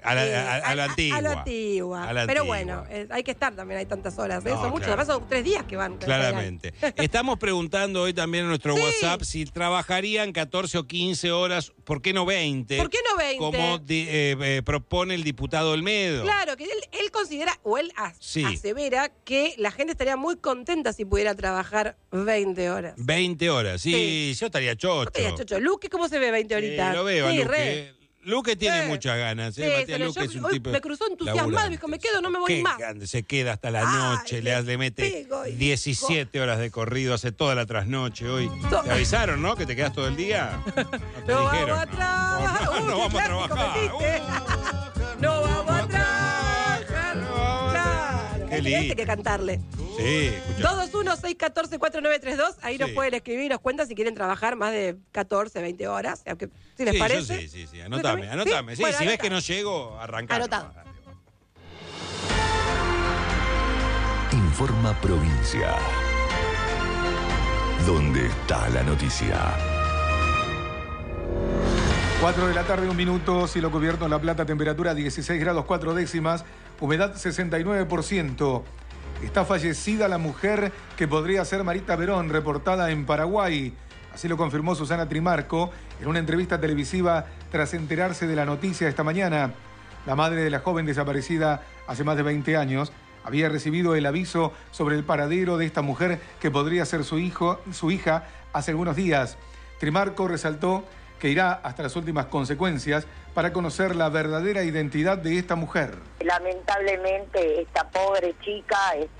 A la antigua. A la antigua. A la Pero antigua. bueno, hay que estar también, hay tantas horas. No, Son muchos, claro. además son 3 días que van. Claramente. Estamos preguntando hoy también en nuestro Sí. WhatsApp si trabajarían 14 o 15 horas, ¿por qué no 20? ¿Por qué no 20? Como propone el diputado Olmedo. Claro, que él considera, o él Sí. asevera que la gente estaría muy contenta si pudiera trabajar 20 horas. 20 horas, sí, yo estaría chocho. ¿Cómo te digas, Chocho? Luque, ¿cómo se ve 20 horitas? Sí, lo veo a Sí, Luque. re. Luque tiene Sí. muchas ganas, Sí, Matías se Luque leyó, es un hoy tipo me cruzó entusiasmado, laburante. dijo, me quedo, no me voy Qué más. grande, se queda hasta la Ay, noche, le le mete pego y 17 horas de corrido, hace toda la trasnoche hoy. To- ¿Te avisaron, no? Que te quedas todo el día. No te No dijeron. vamos a trabajar. No, Uy, no qué vamos a clásico trabajar. metiste. No vamos a trabajar. Claro. Qué Hay lindo. que cantarle. Sí, escucha. 221-614-4932. Ahí nos Sí. pueden escribir y nos cuentan si quieren trabajar más de 14, 20 horas. Aunque, si les Sí, yo parece. sí. Anotame. Sí, Bueno, si ves anota. que no llego, arrancá. Anotado. Informa Provincia. ¿Dónde está la noticia? 4 de la tarde, 1 minuto, cielo cubierto en La Plata, temperatura 16 grados 4 décimas, humedad 69%. Está fallecida la mujer que podría ser Marita Verón, reportada en Paraguay. Así lo confirmó Susana Trimarco en una entrevista televisiva tras enterarse de la noticia esta mañana. La madre de la joven desaparecida hace más de 20 años había recibido el aviso sobre el paradero de esta mujer que podría ser su hija hace algunos días. Trimarco resaltó que irá hasta las últimas consecuencias para conocer la verdadera identidad de esta mujer. Lamentablemente esta pobre chica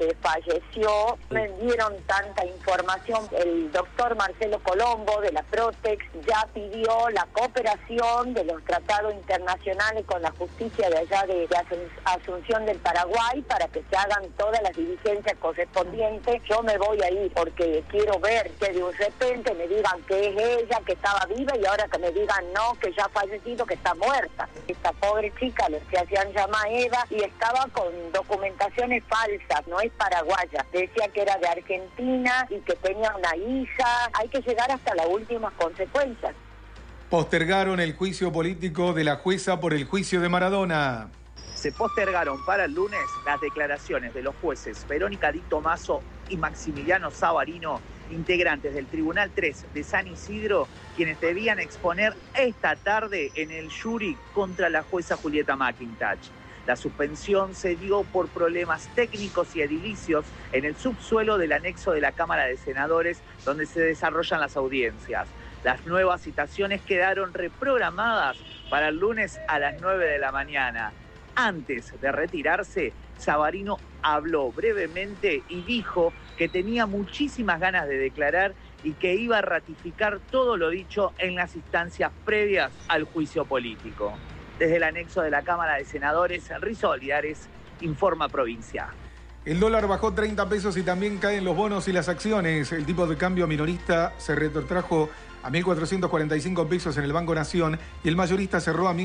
falleció. Me dieron tanta información. El doctor Marcelo Colombo de la Protex ya pidió la cooperación de los tratados internacionales con la justicia de allá de Asunción del Paraguay para que se hagan todas las diligencias correspondientes. Yo me voy a ir porque quiero ver que de repente me digan que es ella, que estaba viva, y ahora que me digan no, que ya ha fallecido, que está muerta. Esta pobre chica, le hacían llamar Eva, y estaba con documentaciones falsas, no es paraguaya. Decía que era de Argentina y que tenía una hija. Hay que llegar hasta las últimas consecuencias. Postergaron el juicio político de la jueza por el juicio de Maradona. Se postergaron para el lunes las declaraciones de los jueces Verónica Di Tomaso y Maximiliano Savarino, integrantes del Tribunal 3 de San Isidro, quienes debían exponer esta tarde en el jury contra la jueza Julieta McIntosh. La suspensión se dio por problemas técnicos y edilicios en el subsuelo del anexo de la Cámara de Senadores, donde se desarrollan las audiencias. Las nuevas citaciones quedaron reprogramadas para el lunes a las 9 de la mañana. Antes de retirarse, Savarino habló brevemente y dijo que tenía muchísimas ganas de declarar y que iba a ratificar todo lo dicho en las instancias previas al juicio político. Desde el anexo de la Cámara de Senadores, Rizo Olivares, Informa Provincia. El dólar bajó 30 pesos y también caen los bonos y las acciones. El tipo de cambio minorista se retrotrajo a 1.445 pesos en el Banco Nación y el mayorista cerró a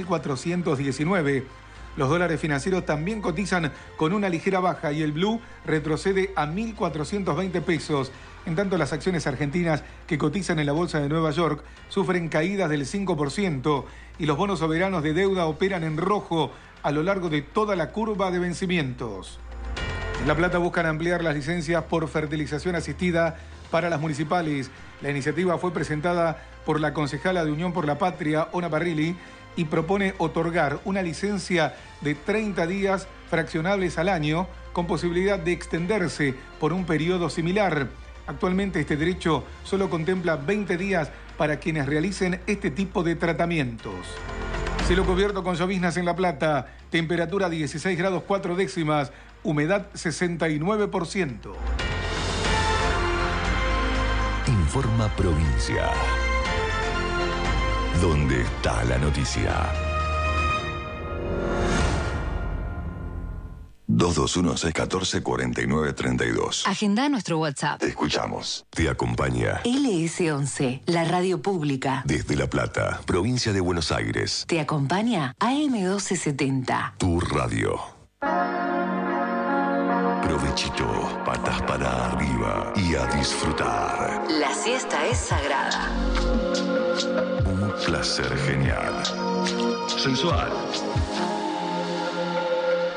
1.419. Los dólares financieros también cotizan con una ligera baja y el blue retrocede a 1.420 pesos. En tanto, las acciones argentinas que cotizan en la Bolsa de Nueva York sufren caídas del 5% y los bonos soberanos de deuda operan en rojo a lo largo de toda la curva de vencimientos. En La Plata buscan ampliar las licencias por fertilización asistida para las municipales. La iniciativa fue presentada por la concejala de Unión por la Patria, Ona Parrilli, y propone otorgar una licencia de 30 días fraccionables al año con posibilidad de extenderse por un periodo similar. Actualmente este derecho solo contempla 20 días para quienes realicen este tipo de tratamientos. Cielo cubierto con lloviznas en La Plata, temperatura 16 grados 4 décimas, humedad 69%. Informa Provincia. ¿Dónde está la noticia? 221-614-4932. Agenda nuestro WhatsApp. Te escuchamos. Te acompaña. LS11, la radio pública. Desde La Plata, provincia de Buenos Aires. Te acompaña AM1270. Tu radio. Provechito, patas para arriba y a disfrutar. La siesta es sagrada. Un placer genial. Sensual.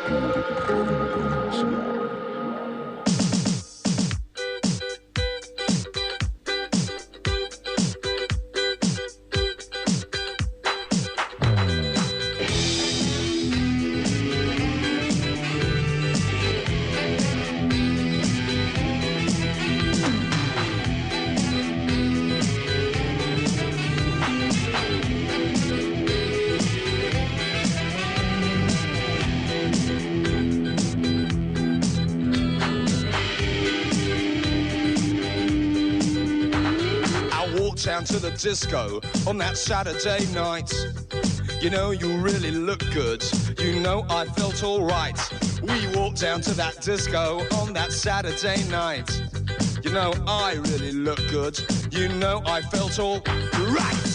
Down to the disco on that Saturday night. You know, you really look good. You know, I felt all right. We walked down to that disco on that Saturday night. You know, I really look good. You know, I felt all right.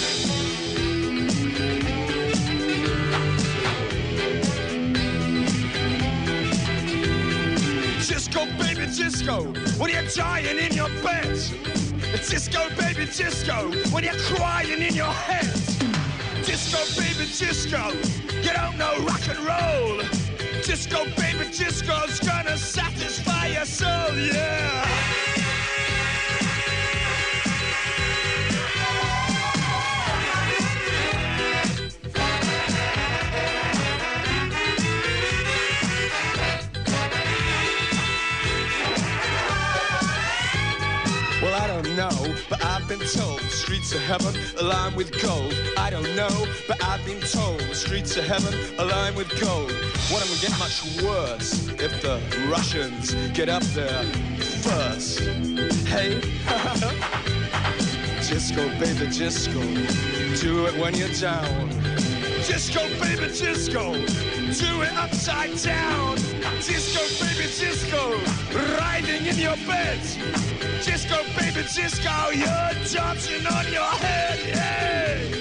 Disco, baby, disco, when you're dying in your bed. Disco, baby, disco, when you're crying in your head. Disco, baby, disco, you don't know rock and roll. Disco, baby, disco's gonna satisfy your soul, yeah. Well, I don't know, but I've been told streets of heaven are lined with gold. I don't know, but I've been told streets of heaven are lined with gold. What will get much worse if the Russians get up there first? Hey, disco, baby, disco, do it when you're down. Disco, baby, disco, do it upside down. Disco, baby, disco, riding in your bed. Disco, baby, disco, you're dancing on your head, yeah.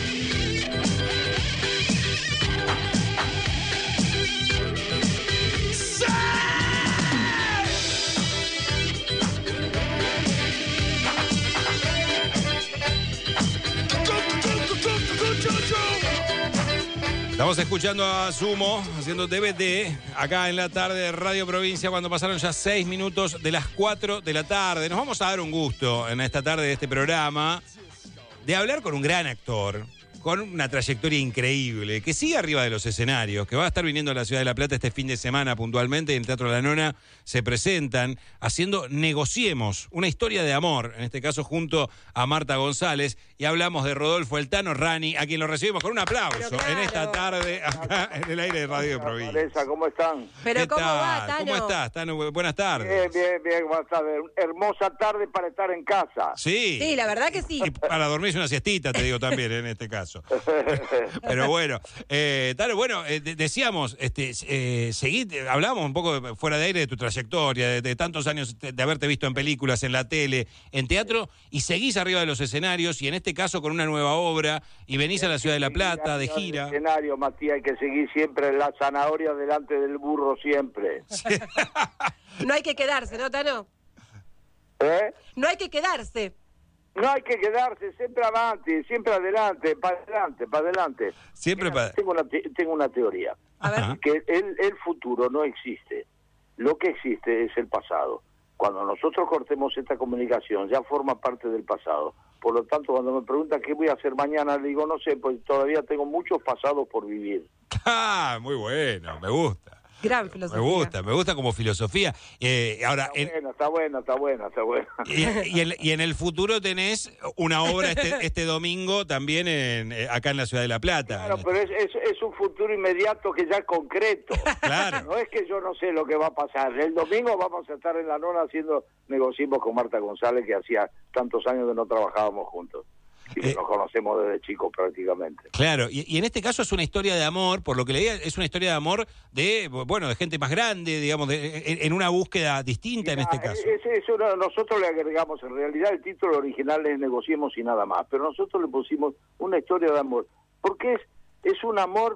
Estamos escuchando a Sumo haciendo TBT acá en la tarde de Radio Provincia cuando pasaron ya 6 minutos de las 4 de la tarde. Nos vamos a dar un gusto en esta tarde de este programa de hablar con un gran actor, con una trayectoria increíble, que sigue arriba de los escenarios, que va a estar viniendo a la Ciudad de La Plata este fin de semana puntualmente. En el Teatro La Nona se presentan haciendo Negociemos, una historia de amor, en este caso junto a Marta González, y hablamos de Rodolfo El Tano Rani, a quien lo recibimos con un aplauso en esta tarde acá en el aire de Radio Provincia. Vanessa, ¿cómo están? Pero ¿cómo va, Tano? ¿Cómo estás, Tano? Buenas tardes. Bien, buenas tardes. Hermosa tarde para estar en casa. Sí, la verdad que sí. Y para dormirse una siestita, te digo también en este caso. Pero bueno, Tano, bueno, decíamos, hablábamos un poco fuera de aire de tu trayectoria, de tantos años de haberte visto en películas, en la tele, en teatro, y seguís arriba de los escenarios, y en este caso con una nueva obra, y venís a la Ciudad de La Plata de gira. El escenario, Matías, hay que seguir siempre la zanahoria delante del burro siempre. Sí. No hay que quedarse, ¿no, Tano? No hay que quedarse. No hay que quedarse, siempre avante, siempre adelante, para adelante. Siempre para... Tengo una teoría. A ver. Que el futuro no existe. Lo que existe es el pasado. Cuando nosotros cortemos esta comunicación, ya forma parte del pasado. Por lo tanto, cuando me preguntan qué voy a hacer mañana, le digo, no sé, pues todavía tengo muchos pasados por vivir. Ah, muy bueno, me gusta. Gran filosofía. Me gusta como filosofía. Ahora, Está buena. Y en el futuro tenés una obra este domingo también acá en la Ciudad de La Plata. Claro, pero es un futuro inmediato que ya es concreto. Claro. No es que yo no sé lo que va a pasar. El domingo vamos a estar en La Nona haciendo Negociemos con Marta González, que hacía tantos años que no trabajábamos juntos. Y que nos conocemos desde chicos prácticamente. Claro, y en este caso es una historia de amor, por lo que leía, es una historia de amor de gente más grande, digamos, en una búsqueda distinta. Mira, en este caso. Eso nosotros le agregamos, en realidad el título original es Negociemos y nada más, pero nosotros le pusimos una historia de amor, porque es un amor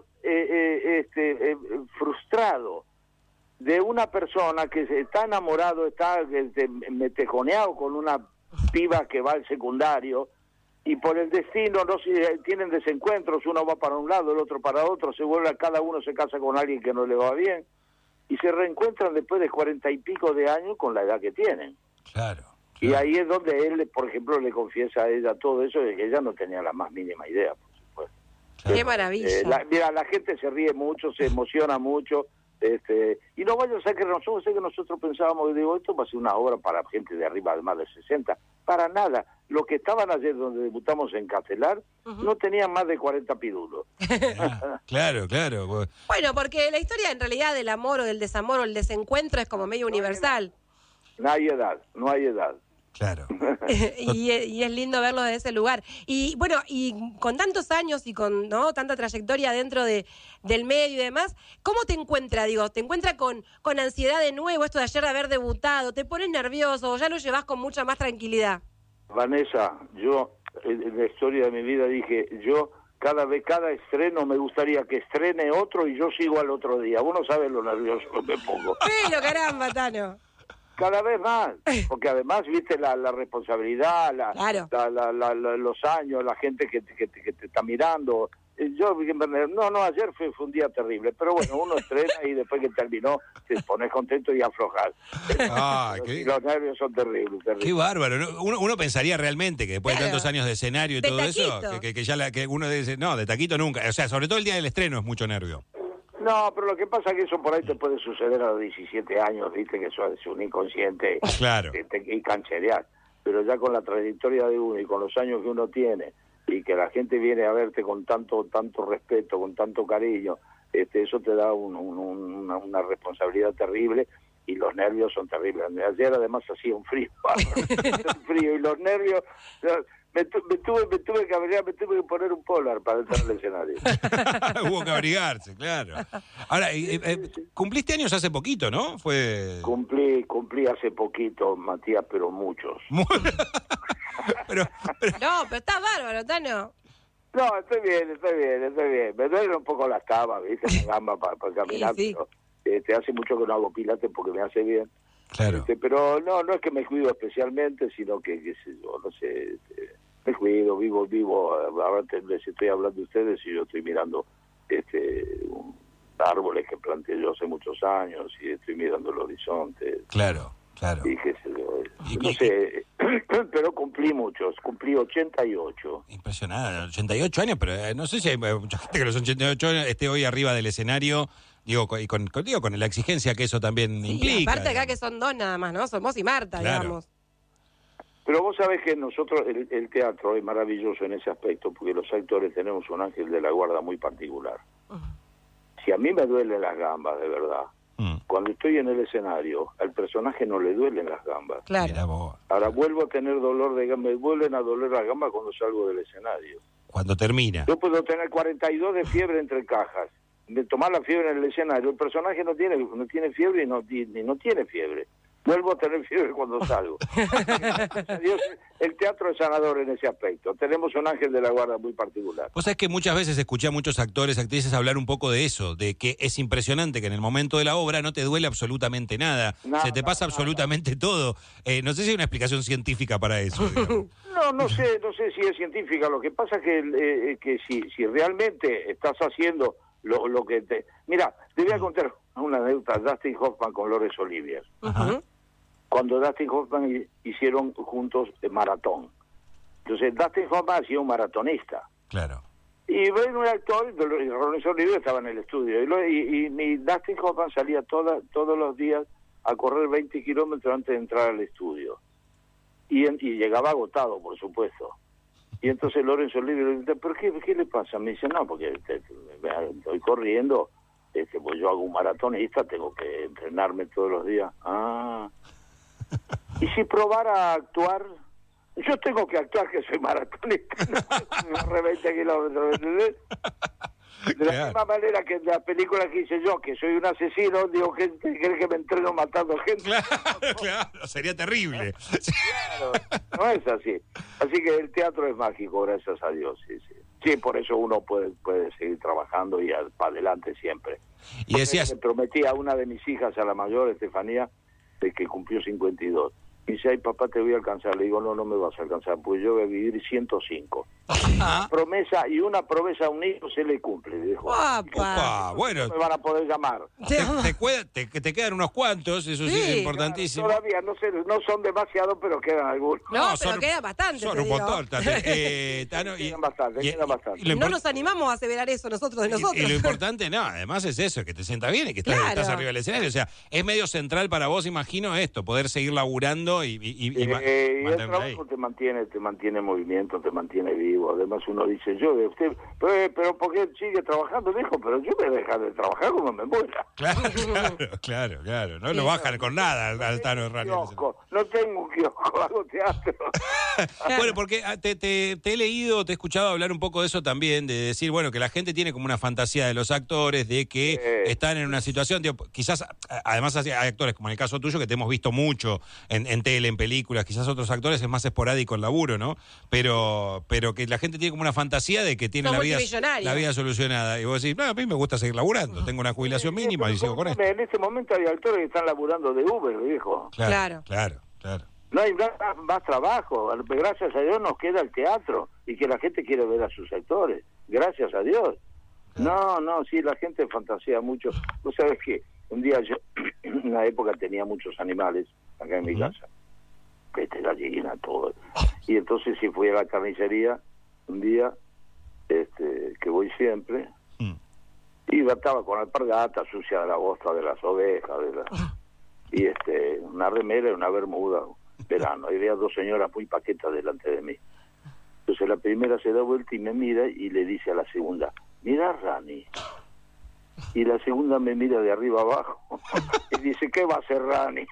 frustrado de una persona que está enamorado, está metejoneado con una piba que va al secundario, y por el destino no tienen desencuentros, uno va para un lado, el otro para otro, cada uno se casa con alguien que no le va bien, y se reencuentran después de 40 y pico de años con la edad que tienen. Claro. Y ahí es donde él, por ejemplo, le confiesa a ella todo eso, de que ella no tenía la más mínima idea, por supuesto. Qué maravilla. Mira, la gente se ríe mucho, se emociona mucho, y no vaya a ser que nosotros pensábamos, digo, esto va a ser una obra para gente de arriba de más de 60, para nada. Los que estaban ayer donde debutamos en Castelar, no tenían más de 40 pidulos. Claro. Bueno, porque la historia en realidad del amor o del desamor o el desencuentro es como medio universal. No hay edad. Claro. y es lindo verlo desde ese lugar. Y bueno, y con tantos años y con tanta trayectoria dentro del medio y demás, ¿cómo te encuentra? Digo, ¿te encuentra con ansiedad de nuevo, esto de ayer de haber debutado? ¿Te pones nervioso o ya lo llevas con mucha más tranquilidad? Vanessa, yo en la historia de mi vida dije, yo cada estreno me gustaría que estrene otro y yo sigo al otro día. Vos no sabes lo nervioso que me pongo. Pero caramba, Tano. Cada vez más, porque además, viste, la responsabilidad, claro. Los años, la gente que te está mirando. Ayer fue un día terrible, pero bueno, uno estrena y después que terminó te pones contento y aflojas. Los nervios son terribles. Qué bárbaro, ¿no? Uno pensaría realmente que después de tantos años de escenario y de todo taquito. eso, que uno dice, no, de taquito nunca. O sea, sobre todo el día del estreno es mucho nervio. No, pero lo que pasa es que eso por ahí te puede suceder a los 17 años, viste, que eso es un inconsciente. Claro. Y cancherear. Pero ya con la trayectoria de uno y con los años que uno tiene, y que la gente viene a verte con tanto respeto, con tanto cariño, eso te da una responsabilidad terrible, y los nervios son terribles. Ayer además hacía un frío, y los nervios... Me tuve que poner un polar para entrar al escenario. Hubo que abrigarse, claro. Ahora, cumpliste años hace poquito, ¿no? Cumplí hace poquito, Matías, pero muchos. pero... No, pero está bárbaro, Tano. No, estoy bien. Me duelen un poco las tabas, ¿viste? La gamba para caminar, sí. Pero hace mucho que no hago pilates porque me hace bien. Claro. Pero no es que me cuido especialmente, sino que qué sé yo, no sé, me cuido, vivo, ahora les estoy hablando de ustedes y yo estoy mirando árboles que planté yo hace muchos años y estoy mirando el horizonte. Claro. Y qué sé yo, no sé, pero cumplí 88. Impresionante, 88 años, pero no sé si hay mucha gente que a los 88 años esté hoy arriba del escenario. Digo, y con la exigencia que eso también implica. Aparte acá que son dos nada más, ¿no? Son vos y Marta, claro. digamos. Pero vos sabés que nosotros, el teatro es maravilloso en ese aspecto, porque los actores tenemos un ángel de la guarda muy particular. Si a mí me duelen las gambas, de verdad, cuando estoy en el escenario, al personaje no le duelen las gambas. Claro. Ahora vuelvo a tener dolor de gambas, me vuelven a doler las gambas cuando salgo del escenario. Cuando termina. Yo puedo tener 42 de fiebre entre cajas, de tomar la fiebre en el escenario, el personaje no tiene fiebre y no tiene fiebre. Vuelvo a tener fiebre cuando salgo. Dios, el teatro es sanador en ese aspecto. Tenemos un ángel de la guarda muy particular. Vos sabés que muchas veces escuché a muchos actores, actrices hablar un poco de eso, de que es impresionante que en el momento de la obra no te duele absolutamente nada, se te pasa absolutamente todo. No sé si hay una explicación científica para eso. No sé si es científica. Lo que pasa es que si realmente estás haciendo lo que te... Mira, te voy a contar una anécdota. Dustin Hoffman con Laurence Olivier. Ajá. Cuando Dustin Hoffman hicieron juntos maratón. Entonces, Dustin Hoffman ha sido un maratonista. Claro. Y bueno, un actor, y Laurence Olivier estaba en el estudio. Y Dustin Hoffman salía todos los días a correr 20 kilómetros antes de entrar al estudio. Y llegaba agotado, por supuesto. Y entonces Laurence Olivier le dice, ¿pero qué le pasa? Me dice, no, porque estoy corriendo, pues yo hago un maratonista, tengo que entrenarme todos los días. Y si probara a actuar, yo tengo que actuar que soy maratonista, no 20 kilómetros, ¿entendés? De la misma manera que en la película que hice yo, que soy un asesino, digo, gente cree que me entreno matando gente. Claro, sería terrible. Claro, no es así. Así que el teatro es mágico, gracias a Dios, sí. Sí, por eso uno puede seguir trabajando y para adelante siempre. Y decías... Me prometí a una de mis hijas, a la mayor, Estefanía, de que cumplió 52. Y dice, ay papá, te voy a alcanzar. Le digo, no me vas a alcanzar, pues yo voy a vivir 105. Una promesa a un hijo se le cumple, dijo. Opa, bueno. No me van a poder llamar. Te quedan unos cuantos, eso sí es importantísimo. Claro, todavía no son demasiados, pero quedan algunos. No, pero quedan bastante. Son un montón. Tano, quedan bastante. No nos animamos a aseverar eso nosotros de nosotros. Y lo importante, además es eso, que te sientas bien y que estás arriba del escenario. O sea, es medio central para vos, imagino, esto, poder seguir laburando y el trabajo te mantiene en movimiento, te mantiene vivo. Además uno dice, pero ¿por qué sigue trabajando? Dijo, pero yo voy a dejar de trabajar como me muera. Claro. No lo bajan con nada al Tano de Radio. No tengo un kiosco, hago teatro. Bueno, porque te he leído, te he escuchado hablar un poco de eso también, de decir, bueno, que la gente tiene como una fantasía de los actores, de que están en una situación, quizás, además hay actores, como en el caso tuyo, que te hemos visto mucho en tele, en películas, quizás otros actores es más esporádico el laburo, ¿no? Pero que la gente tiene como una fantasía de que tiene la vida solucionada. Y vos decís, a mí me gusta seguir laburando, tengo una jubilación mínima y sigo con esto. En este momento hay actores que están laburando de Uber, viejo. Claro. No hay más trabajo. Gracias a Dios nos queda el teatro y que la gente quiere ver a sus actores. Gracias a Dios. Sí, la gente fantasea mucho. Vos sabés que un día yo, en una época tenía muchos animales acá en mi casa. Gallina, todo. Y entonces sí fui a la carnicería un día, que voy siempre, y estaba con alpargatas sucia de la bosta de las ovejas, y una remera y una bermuda, verano, y veía dos señoras muy paquetas delante de mí. Entonces la primera se da vuelta y me mira y le dice a la segunda, mira Rani. Y la segunda me mira de arriba abajo y dice, ¿qué va a hacer Rani?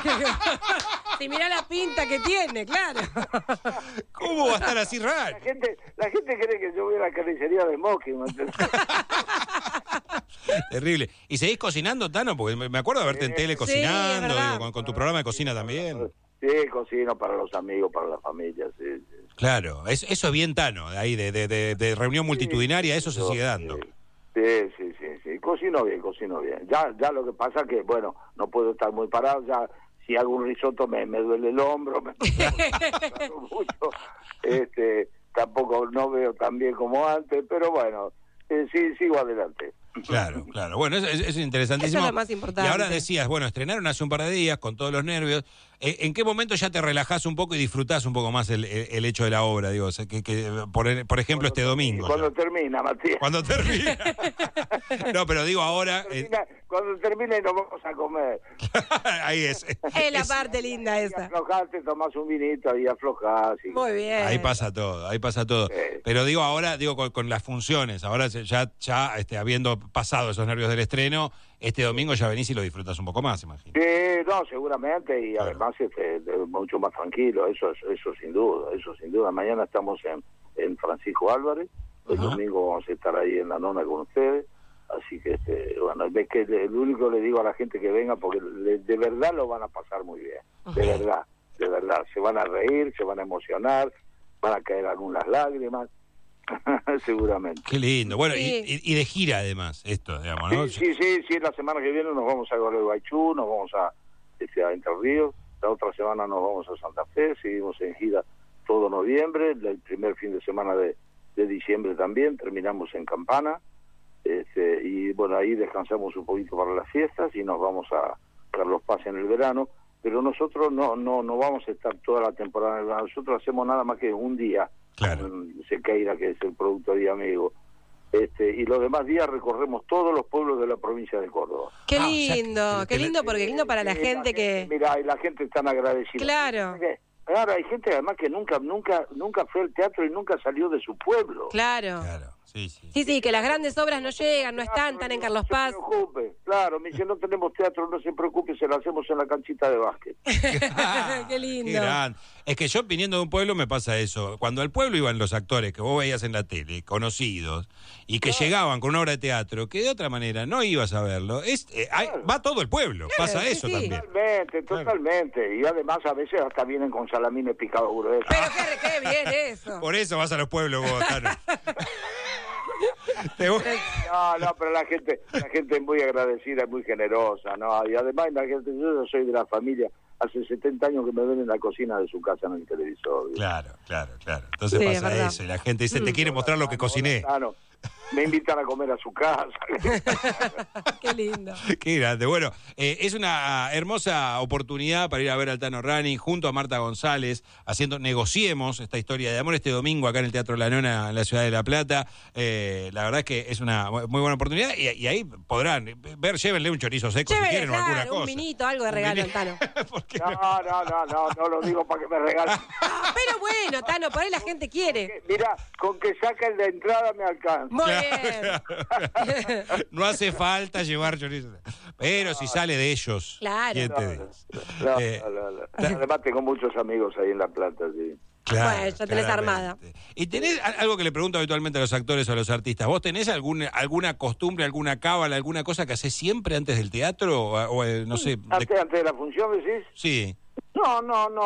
Si mira la pinta que tiene, claro. ¿Cómo va a estar así Rani? La gente cree que yo voy a la carnicería de Moqui. Terrible. ¿Y seguís cocinando, Tano? Porque me acuerdo de verte en tele cocinando, con tu programa de cocina también. Sí, cocino para los amigos, para la familia, sí. Claro, eso es bien Tano, ahí de reunión multitudinaria, eso se sigue dando. Sí, cocino bien. Ya lo que pasa que, bueno, no puedo estar muy parado, ya si hago un risotto me duele el hombro, me mucho. Tampoco no veo tan bien como antes, pero bueno, sí, sigo adelante. Claro. Bueno, eso es interesantísimo. Eso es lo más importante. Y ahora decías, bueno, estrenaron hace un par de días con todos los nervios. ¿En qué momento ya te relajás un poco y disfrutás un poco más el hecho de la obra? Digo, o sea, por ejemplo, este domingo. Cuando termina, Matías. Cuando termina. No, pero digo ahora... Cuando termine nos vamos a comer. Ahí es. Es la parte linda esa. Aflojás, te tomás un vinito y aflojás. Muy bien. Ahí pasa todo. Sí. Pero digo ahora, con las funciones, ahora ya habiendo pasado esos nervios del estreno, este domingo ya venís y lo disfrutas un poco más, imagino. No, seguramente, y además mucho más tranquilo, eso sin duda. Mañana estamos en Francisco Álvarez, el domingo vamos a estar ahí en la nona con ustedes, así que bueno, es que lo único que le digo a la gente que venga, porque de verdad lo van a pasar muy bien, de verdad, se van a reír, se van a emocionar, van a caer algunas lágrimas. Seguramente. Qué lindo. Bueno, y de gira además, esto, digamos, ¿no? Sí, la semana que viene nos vamos a Gualeguaychú, nos vamos a Entre Ríos, la otra semana nos vamos a Santa Fe, seguimos en gira todo noviembre, el primer fin de semana de diciembre también, terminamos en Campana, y bueno, ahí descansamos un poquito para las fiestas y nos vamos a Carlos Paz en el verano, pero nosotros no vamos a estar toda la temporada en el verano, nosotros hacemos nada más que un día. Claro. Sequeira, que es el producto de amigo, y los demás días recorremos todos los pueblos de la provincia de Córdoba. Qué lindo, porque lindo para la gente que... Mira, y la gente es tan agradecida. Claro, hay gente además que nunca fue al teatro y nunca salió de su pueblo. Claro. Sí, que las grandes obras no llegan, no están en Carlos Paz. No se preocupe, claro, me dice, no tenemos teatro, no se preocupe, se lo hacemos en la canchita de básquet. Qué lindo. Qué gran. Es que yo viniendo de un pueblo me pasa eso. Cuando al pueblo iban los actores que vos veías en la tele, conocidos, y que llegaban con una obra de teatro, que de otra manera no ibas a verlo, va todo el pueblo, pasa eso también. Totalmente. Y además a veces hasta vienen con salamines picados gruesos. Pero qué bien eso. Por eso vas a los pueblos, vos, Tano. No, pero la gente es muy agradecida, muy generosa, ¿no? Y además, imagínate, yo soy de la familia hace 70 años que me ven en la cocina de su casa en el televisor. Claro. Entonces Sí, pasa eso y la gente dice, te quiere mostrar lo que cociné. Claro. Me invitan a comer a su casa. Qué lindo. Qué grande. Bueno, es una hermosa oportunidad para ir a ver al Tano Rani junto a Marta González, haciendo Negociemos, esta historia de amor, este domingo acá en el Teatro La Nona, en la ciudad de La Plata. La verdad es que es una muy buena oportunidad y ahí podrán ver, llévenle un chorizo seco si quieren o alguna cosa. Un vinito, algo de regalo al Tano. No lo digo para que me regalen. Pero bueno, Tano, por ahí la gente quiere. Mira, con que saquen la entrada me alcanza. Muy bien. No hace falta llevar chorizo. Pero si sale de ellos, Claro. ¿quién te dice? Además tengo muchos amigos ahí en La Plata, sí. Claro, Bueno, ya tenés armada. Y tenés algo que le pregunto habitualmente a los actores o a los artistas. ¿Vos tenés alguna costumbre, alguna cábala, alguna cosa que hacés siempre antes del teatro? O no sé. ¿Antes de la función, decís? Sí. No.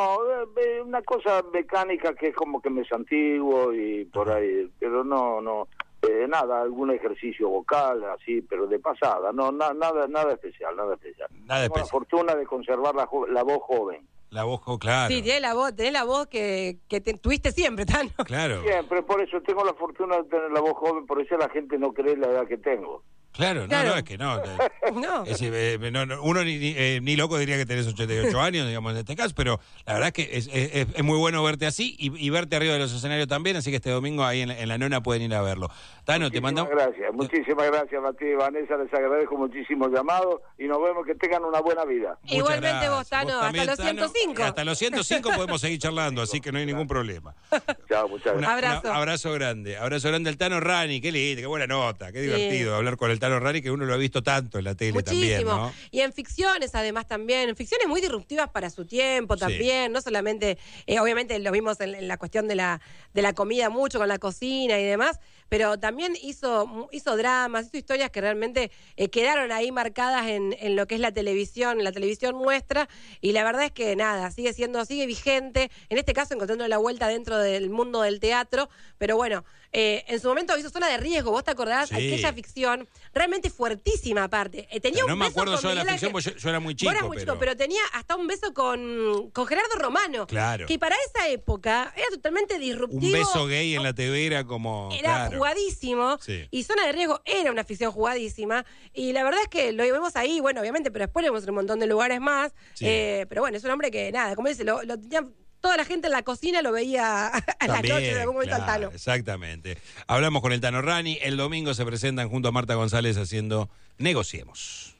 Una cosa mecánica que es como que me santiguo y por ahí. Pero no. Nada, algún ejercicio vocal, así, pero de pasada. No, nada especial. Tengo la fortuna de conservar la voz joven. La voz, claro. Sí, tenés la voz que tuviste siempre, Tano. Claro. Siempre, por eso tengo la fortuna de tener la voz joven, por eso la gente no cree la edad que tengo. Claro, no, es que no. No. Uno ni loco diría que tenés 88 años, digamos, en este caso, pero la verdad es que es muy bueno verte así y verte arriba de los escenarios también, así que este domingo ahí en la Nona pueden ir a verlo. Tano, te mandamos... Muchísimas gracias, Matías y Vanessa, les agradezco muchísimo el llamado y nos vemos, que tengan una buena vida. Igualmente vos, Tano, hasta los 105. Hasta los 105 podemos seguir charlando, así que no hay ningún problema. Chao, muchas gracias. Abrazo grande al Tano Rani, qué lindo, qué buena nota, qué divertido hablar con el Tano Rani, que uno lo ha visto tanto en la tele también, ¿no? Y en ficciones además también, en ficciones muy disruptivas para su tiempo también, no solamente, obviamente lo vimos en la cuestión de la comida mucho, con la cocina y demás, pero también hizo dramas, hizo historias que realmente quedaron ahí marcadas en lo que es la televisión nuestra, y la verdad es que nada, sigue vigente, en este caso encontrando la vuelta dentro del mundo del teatro, pero bueno, en su momento hizo Zona de Riesgo, ¿vos te acordás? Sí. Aquella ficción realmente fuertísima aparte. Tenía pero un no me beso acuerdo con yo de la Miguel ficción, Ángel. porque yo era muy chico. Vos eras muy chico, pero tenía hasta un beso con Gerardo Romano. Claro. Que para esa época era totalmente disruptivo. Un beso gay en la TV era como... Era jugadísimo. Sí. Y Zona de Riesgo era una ficción jugadísima. Y la verdad es que lo vemos ahí, bueno, obviamente, pero después lo vemos en un montón de lugares más. Sí. Pero bueno, es un hombre que, nada, como dice, lo tenía... Toda la gente en la cocina lo veía a la noche de algún momento al Tano. Exactamente. Hablamos con el Tano Rani. El domingo se presentan junto a Marta González haciendo Negociemos.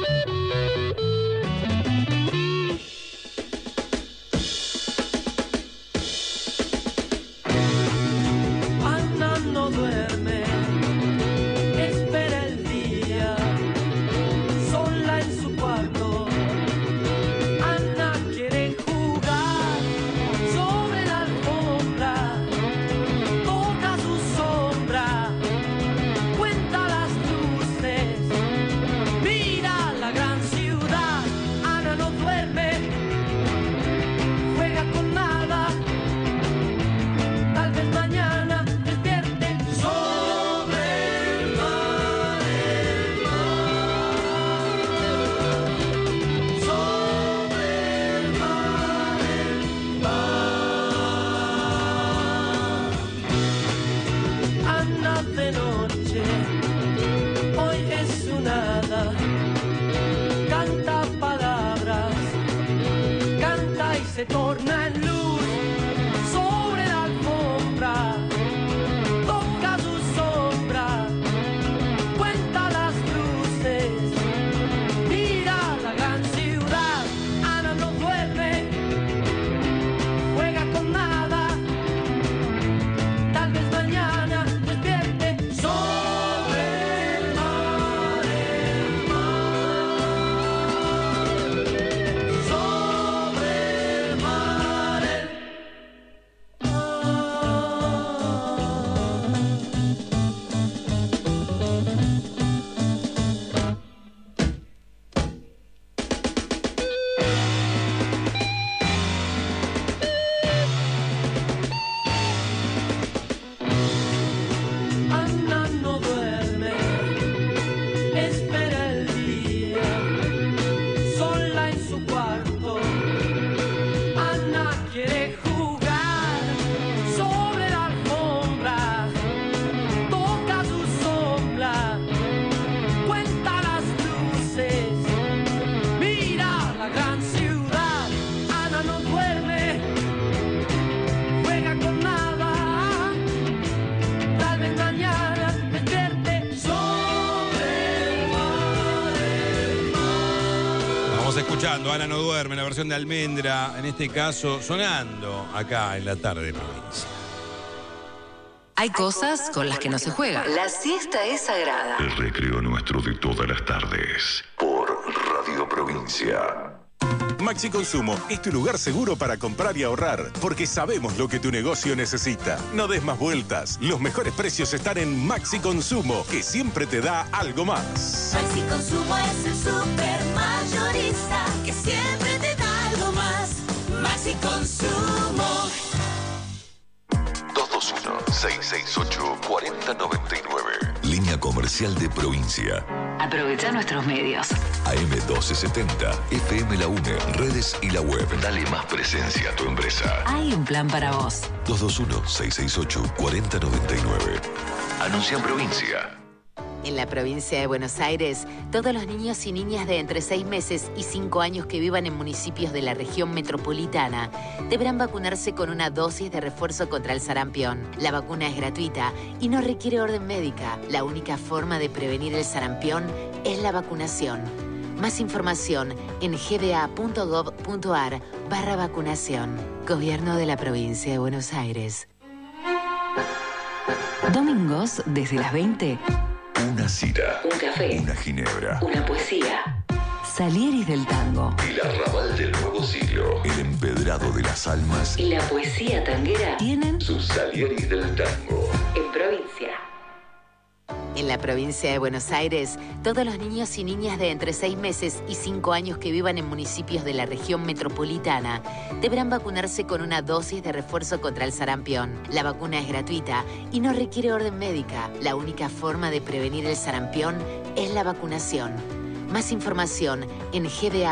Ana no duerme, espera el día, sola en su cuarto. Ana quiere jugar sobre la alfombra, toca su sombra, cuenta las luces, mira la gran ciudad. Ana no duerme, juega con nada, tal vez mañana despierte sobre el mar, sobre el mar. Anda de noche, hoy es un hada, canta palabras, canta y se torna en luz sobre la alfombra, toca su sombra, cuenta las luces, mira la gran ciudad. Ana no duerme, juega con nada, tal vez mañana despierte sobre el mar, sobre el mar. Estamos escuchando Ana no duerme, la versión de Almendra, en este caso sonando acá en la tarde de provincia. Hay cosas con las que no se juega. La siesta es sagrada. El recreo nuestro de todas las tardes. Por Radio Provincia. Maxi Consumo es tu lugar seguro para comprar y ahorrar, porque sabemos lo que tu negocio necesita. No des más vueltas. Los mejores precios están en Maxi Consumo, que siempre te da algo más. Maxi Consumo es el super mayorista que siempre te da algo más. Maxi Consumo. 221-668-4099. Línea comercial de provincia. Aprovecha nuestros medios. AM1270, FM La UNE, redes y la web. Dale más presencia a tu empresa. Hay un plan para vos. 221-668-4099. Anuncia en provincia. En la provincia de Buenos Aires, todos los niños y niñas de entre 6 meses y 5 años que vivan en municipios de la región metropolitana deberán vacunarse con una dosis de refuerzo contra el sarampión. La vacuna es gratuita y no requiere orden médica. La única forma de prevenir el sarampión es la vacunación. Más información en gba.gov.ar/vacunación. Gobierno de la provincia de Buenos Aires. Domingos desde las 20. Una cita. Un café. Una ginebra. Una poesía. Salieris del tango. El arrabal del nuevo siglo. El empedrado de las almas. Y la poesía tanguera tienen sus Salieris del tango. En provincia. En la provincia de Buenos Aires, todos los niños y niñas de entre 6 meses y 5 años que vivan en municipios de la región metropolitana deberán vacunarse con una dosis de refuerzo contra el sarampión. La vacuna es gratuita y no requiere orden médica. La única forma de prevenir el sarampión es la vacunación. Más información en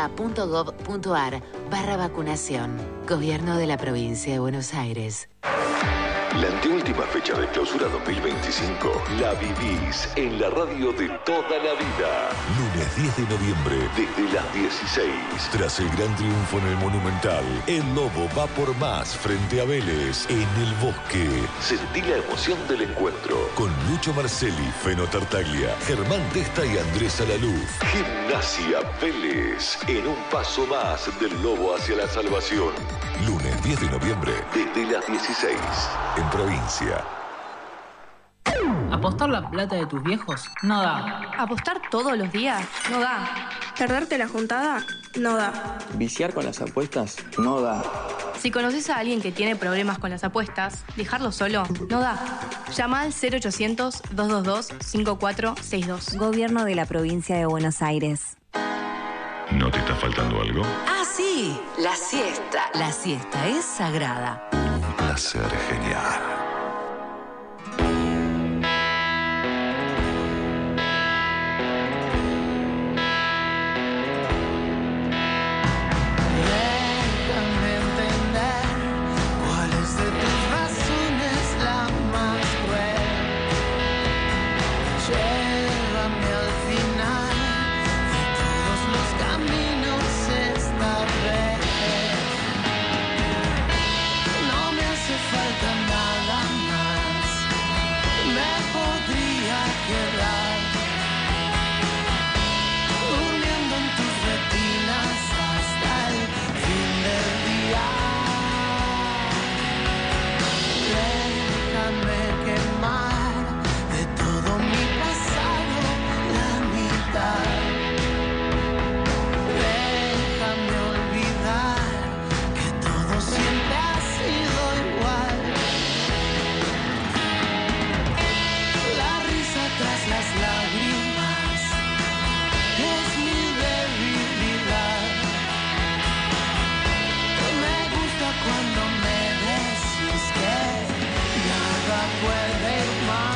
gba.gov.ar/vacunación. Gobierno de la provincia de Buenos Aires. La anteúltima fecha de clausura 2025 la vivís en la radio de toda la vida. Lunes 10 de noviembre desde las 16. Tras el gran triunfo en el Monumental, el Lobo va por más frente a Vélez en el Bosque. Sentí la emoción del encuentro con Lucho Marcelli, Feno Tartaglia, Germán Testa y Andrés Alaluz. Gimnasia Vélez en un paso más del Lobo hacia la salvación. Lunes 10 de noviembre desde las 16. En provincia. ¿Apostar la plata de tus viejos? No da. ¿Apostar todos los días? No da. ¿Perderte la juntada? No da. ¿Viciar con las apuestas? No da. Si conoces a alguien que tiene problemas con las apuestas, dejarlo solo no da. Llama al 0800-222-5462. Gobierno de la provincia de Buenos Aires. ¿No te está faltando algo? Ah, sí, la siesta. La siesta es sagrada. Un placer genial. Déjame entender cuál es de tus razones la más cruel. Llévame al final de todos los caminos esta vez. No me hace falta nada más, me podría quedar durmiendo en tus retinas hasta el fin del día. Déjame quemar de todo mi pasado la mitad. Déjame olvidar que todo siempre ha sido igual. La risa tras las lágrimas es mi debilidad. Me gusta cuando me decís que nada puede ir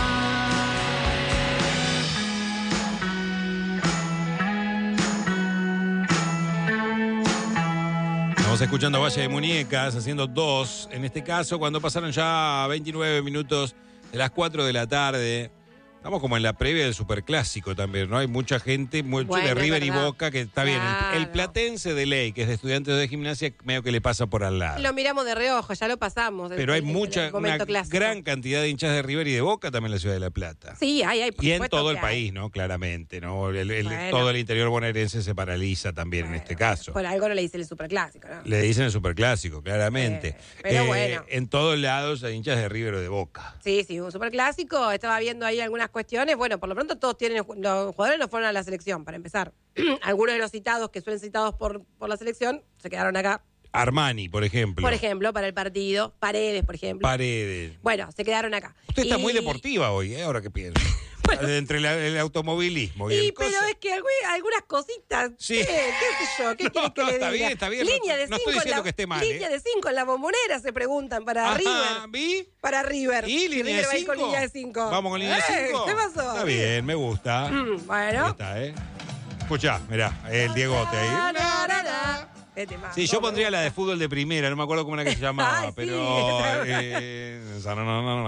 Estamos escuchando Valle de Muñecas, haciendo 2, en este caso, cuando pasaron ya 29 minutos de las 4 de la tarde. Estamos como en la previa del Superclásico también, ¿no? Hay mucha gente, mucho Bueno, de River y verdad. Boca, que está bien. Claro. El platense de ley, que es de Estudiantes de Gimnasia, medio que le pasa por al lado. Lo miramos de reojo, ya lo pasamos. Pero hay el una momento clásico. gran cantidad de hinchas de River y de Boca también en la ciudad de La Plata. Sí, hay. Por Y en supuesto todo el que hay. país, ¿no? Claramente, ¿no? Bueno. Todo el interior bonaerense se paraliza también en este caso. Por algo no le dicen el superclásico, ¿no? Le dicen el Superclásico, claramente. Pero bueno. En todos lados hay hinchas de River o de Boca. Sí, un superclásico. Estaba viendo ahí algunas cuestiones. Bueno, por lo pronto todos los jugadores no fueron a la selección, para empezar. Algunos de los citados, que suelen citados por la selección, se quedaron acá. Armani, por ejemplo. Por ejemplo, para el partido. Paredes, por ejemplo. Paredes. Bueno, se quedaron acá. Usted está Y- muy deportiva hoy, ahora que pienso. Entre el automovilismo y el pero cosa. es que algunas cositas, Sí. qué sé yo, ¿qué quieres que le está diga? bien, está bien. Línea de No 5 estoy en diciendo la, que esté mal, línea de 5 en la Bombonera se preguntan para Ajá, River. ¿vi? Para River. ¿Y línea de River va a ir con 5? línea de 5. ¿Vamos con línea de 5? ¿Qué pasó? Está bien, me gusta. Bueno. Ahí está, ¿eh? Escuchá, mirá, el Diegote ahí. Sí, yo pondría la de fútbol de primera, no me acuerdo cómo era que se llamaba, Ay, sí, pero... esa.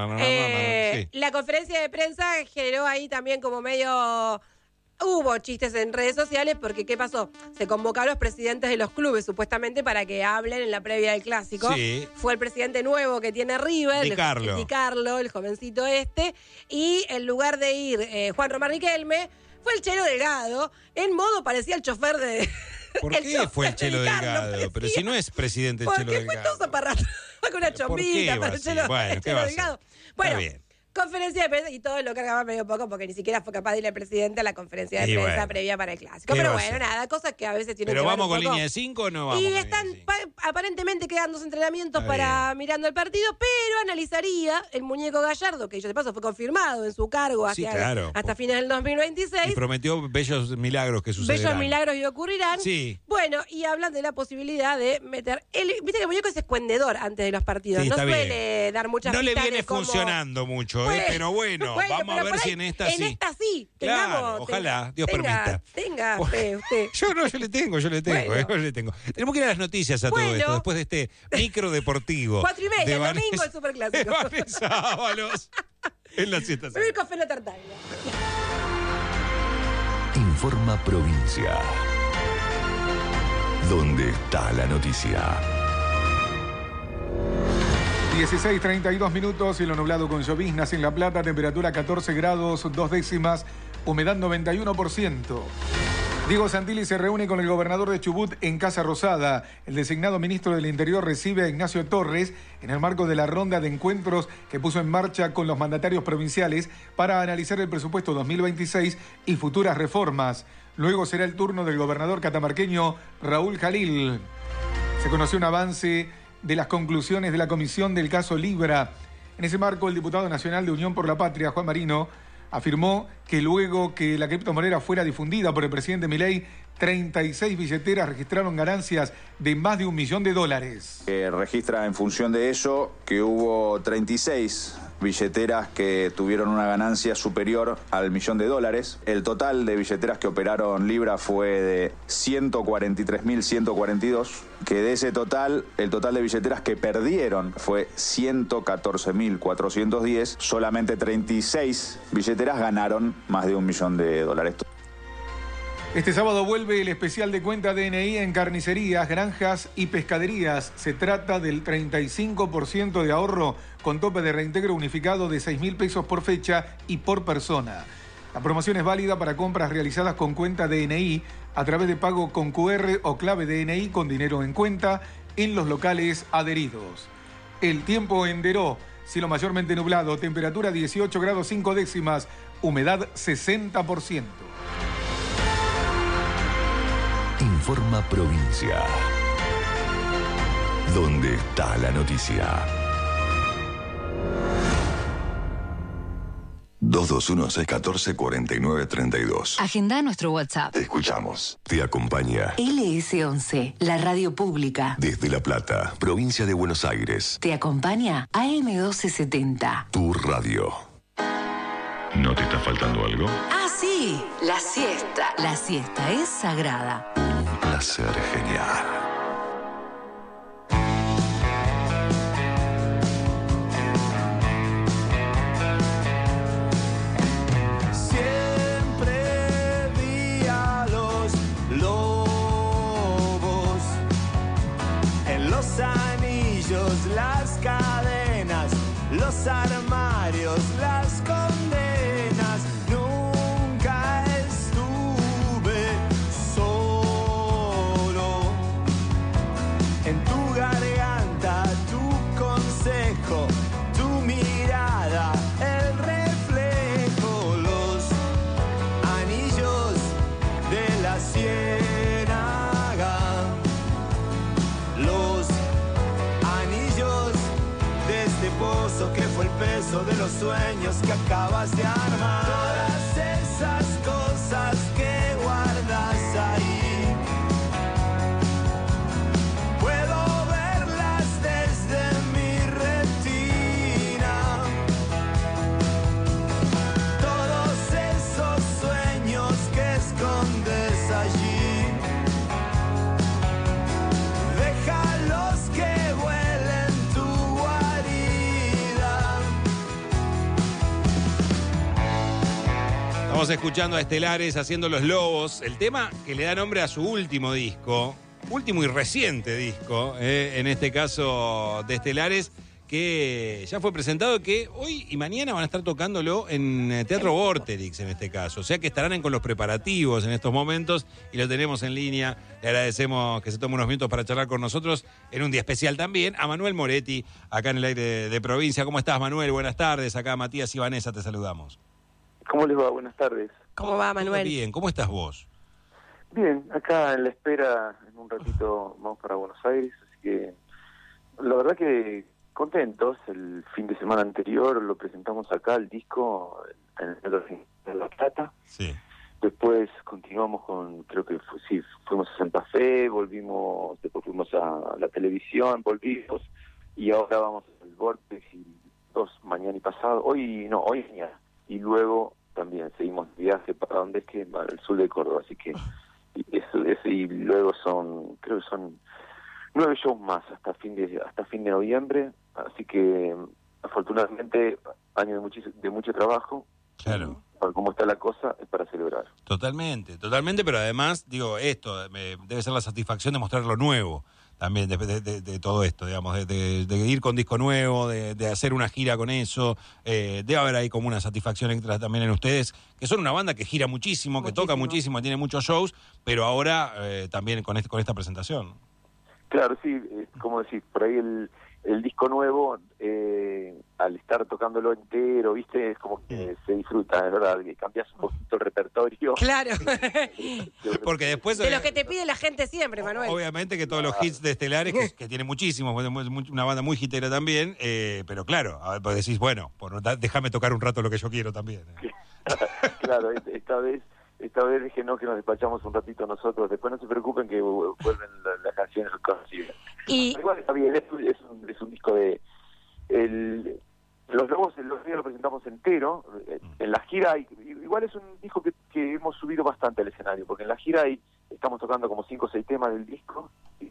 Sí. La conferencia de prensa generó ahí también como medio... Hubo chistes en redes sociales porque, ¿qué pasó? Se convocó a los presidentes de los clubes, supuestamente, para que hablen en la previa del Clásico. Sí. Fue el presidente nuevo que tiene River, Di Carlo. Di Carlo, el jovencito este. Y en lugar de ir Juan Román Riquelme, fue el Chelo Delgado. En modo parecía el chofer de... ¿Por el qué chofer fue el de Chelo Di Carlo, Delgado? parecía. Pero si no es presidente el Chelo Porque fue Delgado. todo zaparrato. Con una chombita va para el así? Chelo, Bueno, el ¿qué Chelo va a hacer? Delgado. Está Bueno, bien. conferencia de prensa y todo lo cargaba medio poco porque ni siquiera fue capaz de ir el presidente a la conferencia de Y prensa bueno. previa para el Clásico. ¿Qué Pero va a bueno, hacer? nada, cosas que a veces tienen ¿Pero que ver vamos un con poco. línea de 5 o no vamos? Y con están línea de 5? aparentemente quedando entrenamientos Está para mirando el partido, pero analizaría el muñeco Gallardo, que yo de paso fue confirmado en su cargo Sí, hacia, claro. hasta fines del 2026. Y prometió bellos milagros que sucederán. Bellos milagros y ocurrirán. Sí. Bueno, y hablan de la posibilidad de meter... Viste que el muñeco es escuendedor antes de los partidos. Sí, no está suele dar muchas No le pistas viene de cómo- funcionando mucho, Bueno, pero bueno, vamos a pero ver por si ahí, en esta sí. En esta sí. Claro, ojalá, Dios permita. Tenga fe usted. Yo le tengo, yo le tengo. Tenemos que ir a las noticias a todo Bueno. esto, después de este micro deportivo. 4:30, de el domingo Vanessa- el Superclásico. de Vanessa Ábalos en la siesta. Me voy con Felo Tartaglia. Informa Provincia. ¿Dónde está la noticia? 16:32 minutos, cielo nublado con lloviznas en La Plata, temperatura 14 grados, 2 décimas, humedad 91%. Diego Santilli se reúne con el gobernador de Chubut en Casa Rosada. El designado ministro del Interior recibe a Ignacio Torres en el marco de la ronda de encuentros que puso en marcha con los mandatarios provinciales para analizar el presupuesto 2026 y futuras reformas. Luego será el turno del gobernador catamarqueño Raúl Jalil. Se conoció un avance de las conclusiones de la comisión del caso Libra. En ese marco, el diputado nacional de Unión por la Patria, Juan Marino, afirmó que luego que la criptomoneda fuera difundida por el presidente Milei, 36 billeteras registraron ganancias de más de $1 millón. Registra en función de eso que hubo 36 billeteras que tuvieron una ganancia superior al $1 millón. El total de billeteras que operaron Libra fue de 143.142, que de ese total, el total de billeteras que perdieron fue 114.410. Solamente 36 billeteras ganaron más de $1 millón. Este sábado vuelve el especial de cuenta DNI en carnicerías, granjas y pescaderías. Se trata del 35% de ahorro con tope de reintegro unificado de 6.000 pesos por fecha y por persona. La promoción es válida para compras realizadas con cuenta DNI a través de pago con QR o clave DNI con dinero en cuenta en los locales adheridos. El tiempo en Deró, cielo mayormente nublado, temperatura 18 grados 5 décimas, humedad 60%. Informa Provincia. ¿Dónde está la noticia? 221-614-4932. Agenda nuestro WhatsApp. Te escuchamos. Te acompaña LS11, la radio pública. desde La Plata, provincia de Buenos Aires. Te acompaña AM1270. Tu radio. ¿No te está faltando algo? Ah, sí, la siesta. La siesta es sagrada. Un placer genial. armarios, las condenas. Nunca estuve solo. En tu garganta, tu consejo, tu mirada, el reflejo, los anillos de la ciénaga, los anillos de este pozo que fue el peso de los sueños que acabas de armar. Todas esas cosas que guardas ahí, puedo verlas desde mi retina. Todos esos sueños que escondes allí, déjalos que vuelen tu guarida. Estamos escuchando a Estelares haciendo Los Lobos, el tema que le da nombre a su último disco, último y reciente disco, en este caso de Estelares, que ya fue presentado, que hoy y mañana van a estar tocándolo en Teatro Vorterix en este caso. O sea que estarán con los preparativos en estos momentos y lo tenemos en línea. Le agradecemos que se tome unos minutos para charlar con nosotros en un día especial también a Manuel Moretti, acá en el aire de provincia. ¿Cómo estás, Manuel? Buenas tardes. Acá Matías y Vanessa te saludamos. ¿Cómo les va? Buenas tardes. ¿Cómo va, Manuel? Todo bien. ¿Cómo estás vos? Bien, acá en la espera, en un ratito vamos para Buenos Aires, así que la verdad que contentos. El fin de semana anterior lo presentamos acá, el disco, en el de La Plata. Sí. Después continuamos con, creo que fuimos a Santa Fe, volvimos, después fuimos a la televisión, volvimos, y ahora vamos al Vortex, y mañana y pasado, hoy mañana, y luego también seguimos viaje para donde es que para el sur de Córdoba, así que y luego creo que son 9 shows más hasta fin de noviembre, así que afortunadamente año de mucho trabajo. Claro. Para cómo está la cosa, es para celebrar. Totalmente, pero además, digo, esto debe ser la satisfacción de mostrar lo nuevo también de todo esto, digamos, de ir con disco nuevo, de hacer una gira con eso. Debe haber ahí como una satisfacción extra también en ustedes, que son una banda que gira muchísimo, que toca muchísimo, tiene muchos shows, pero ahora también con esta presentación. Claro, sí, como decís, por ahí el disco nuevo, al estar tocándolo entero, ¿viste? Es como que se disfruta, de verdad, que cambias un poquito el repertorio. Claro. Porque después... De lo que te pide la gente siempre, Manuel. Obviamente que todos los hits de Estelares, que tiene muchísimos, una banda muy hitera también, pero claro, a ver, pues decís, bueno, déjame tocar un rato lo que yo quiero también. Claro, esta vez dije no, que nos despachamos un ratito nosotros, después no se preocupen que vuelven las canciones conocidas. Igual está bien, es un disco de... Los Lobos lo presentamos entero, en la gira igual es un disco que hemos subido bastante al escenario, porque en la gira estamos tocando como 5 o 6 temas del disco.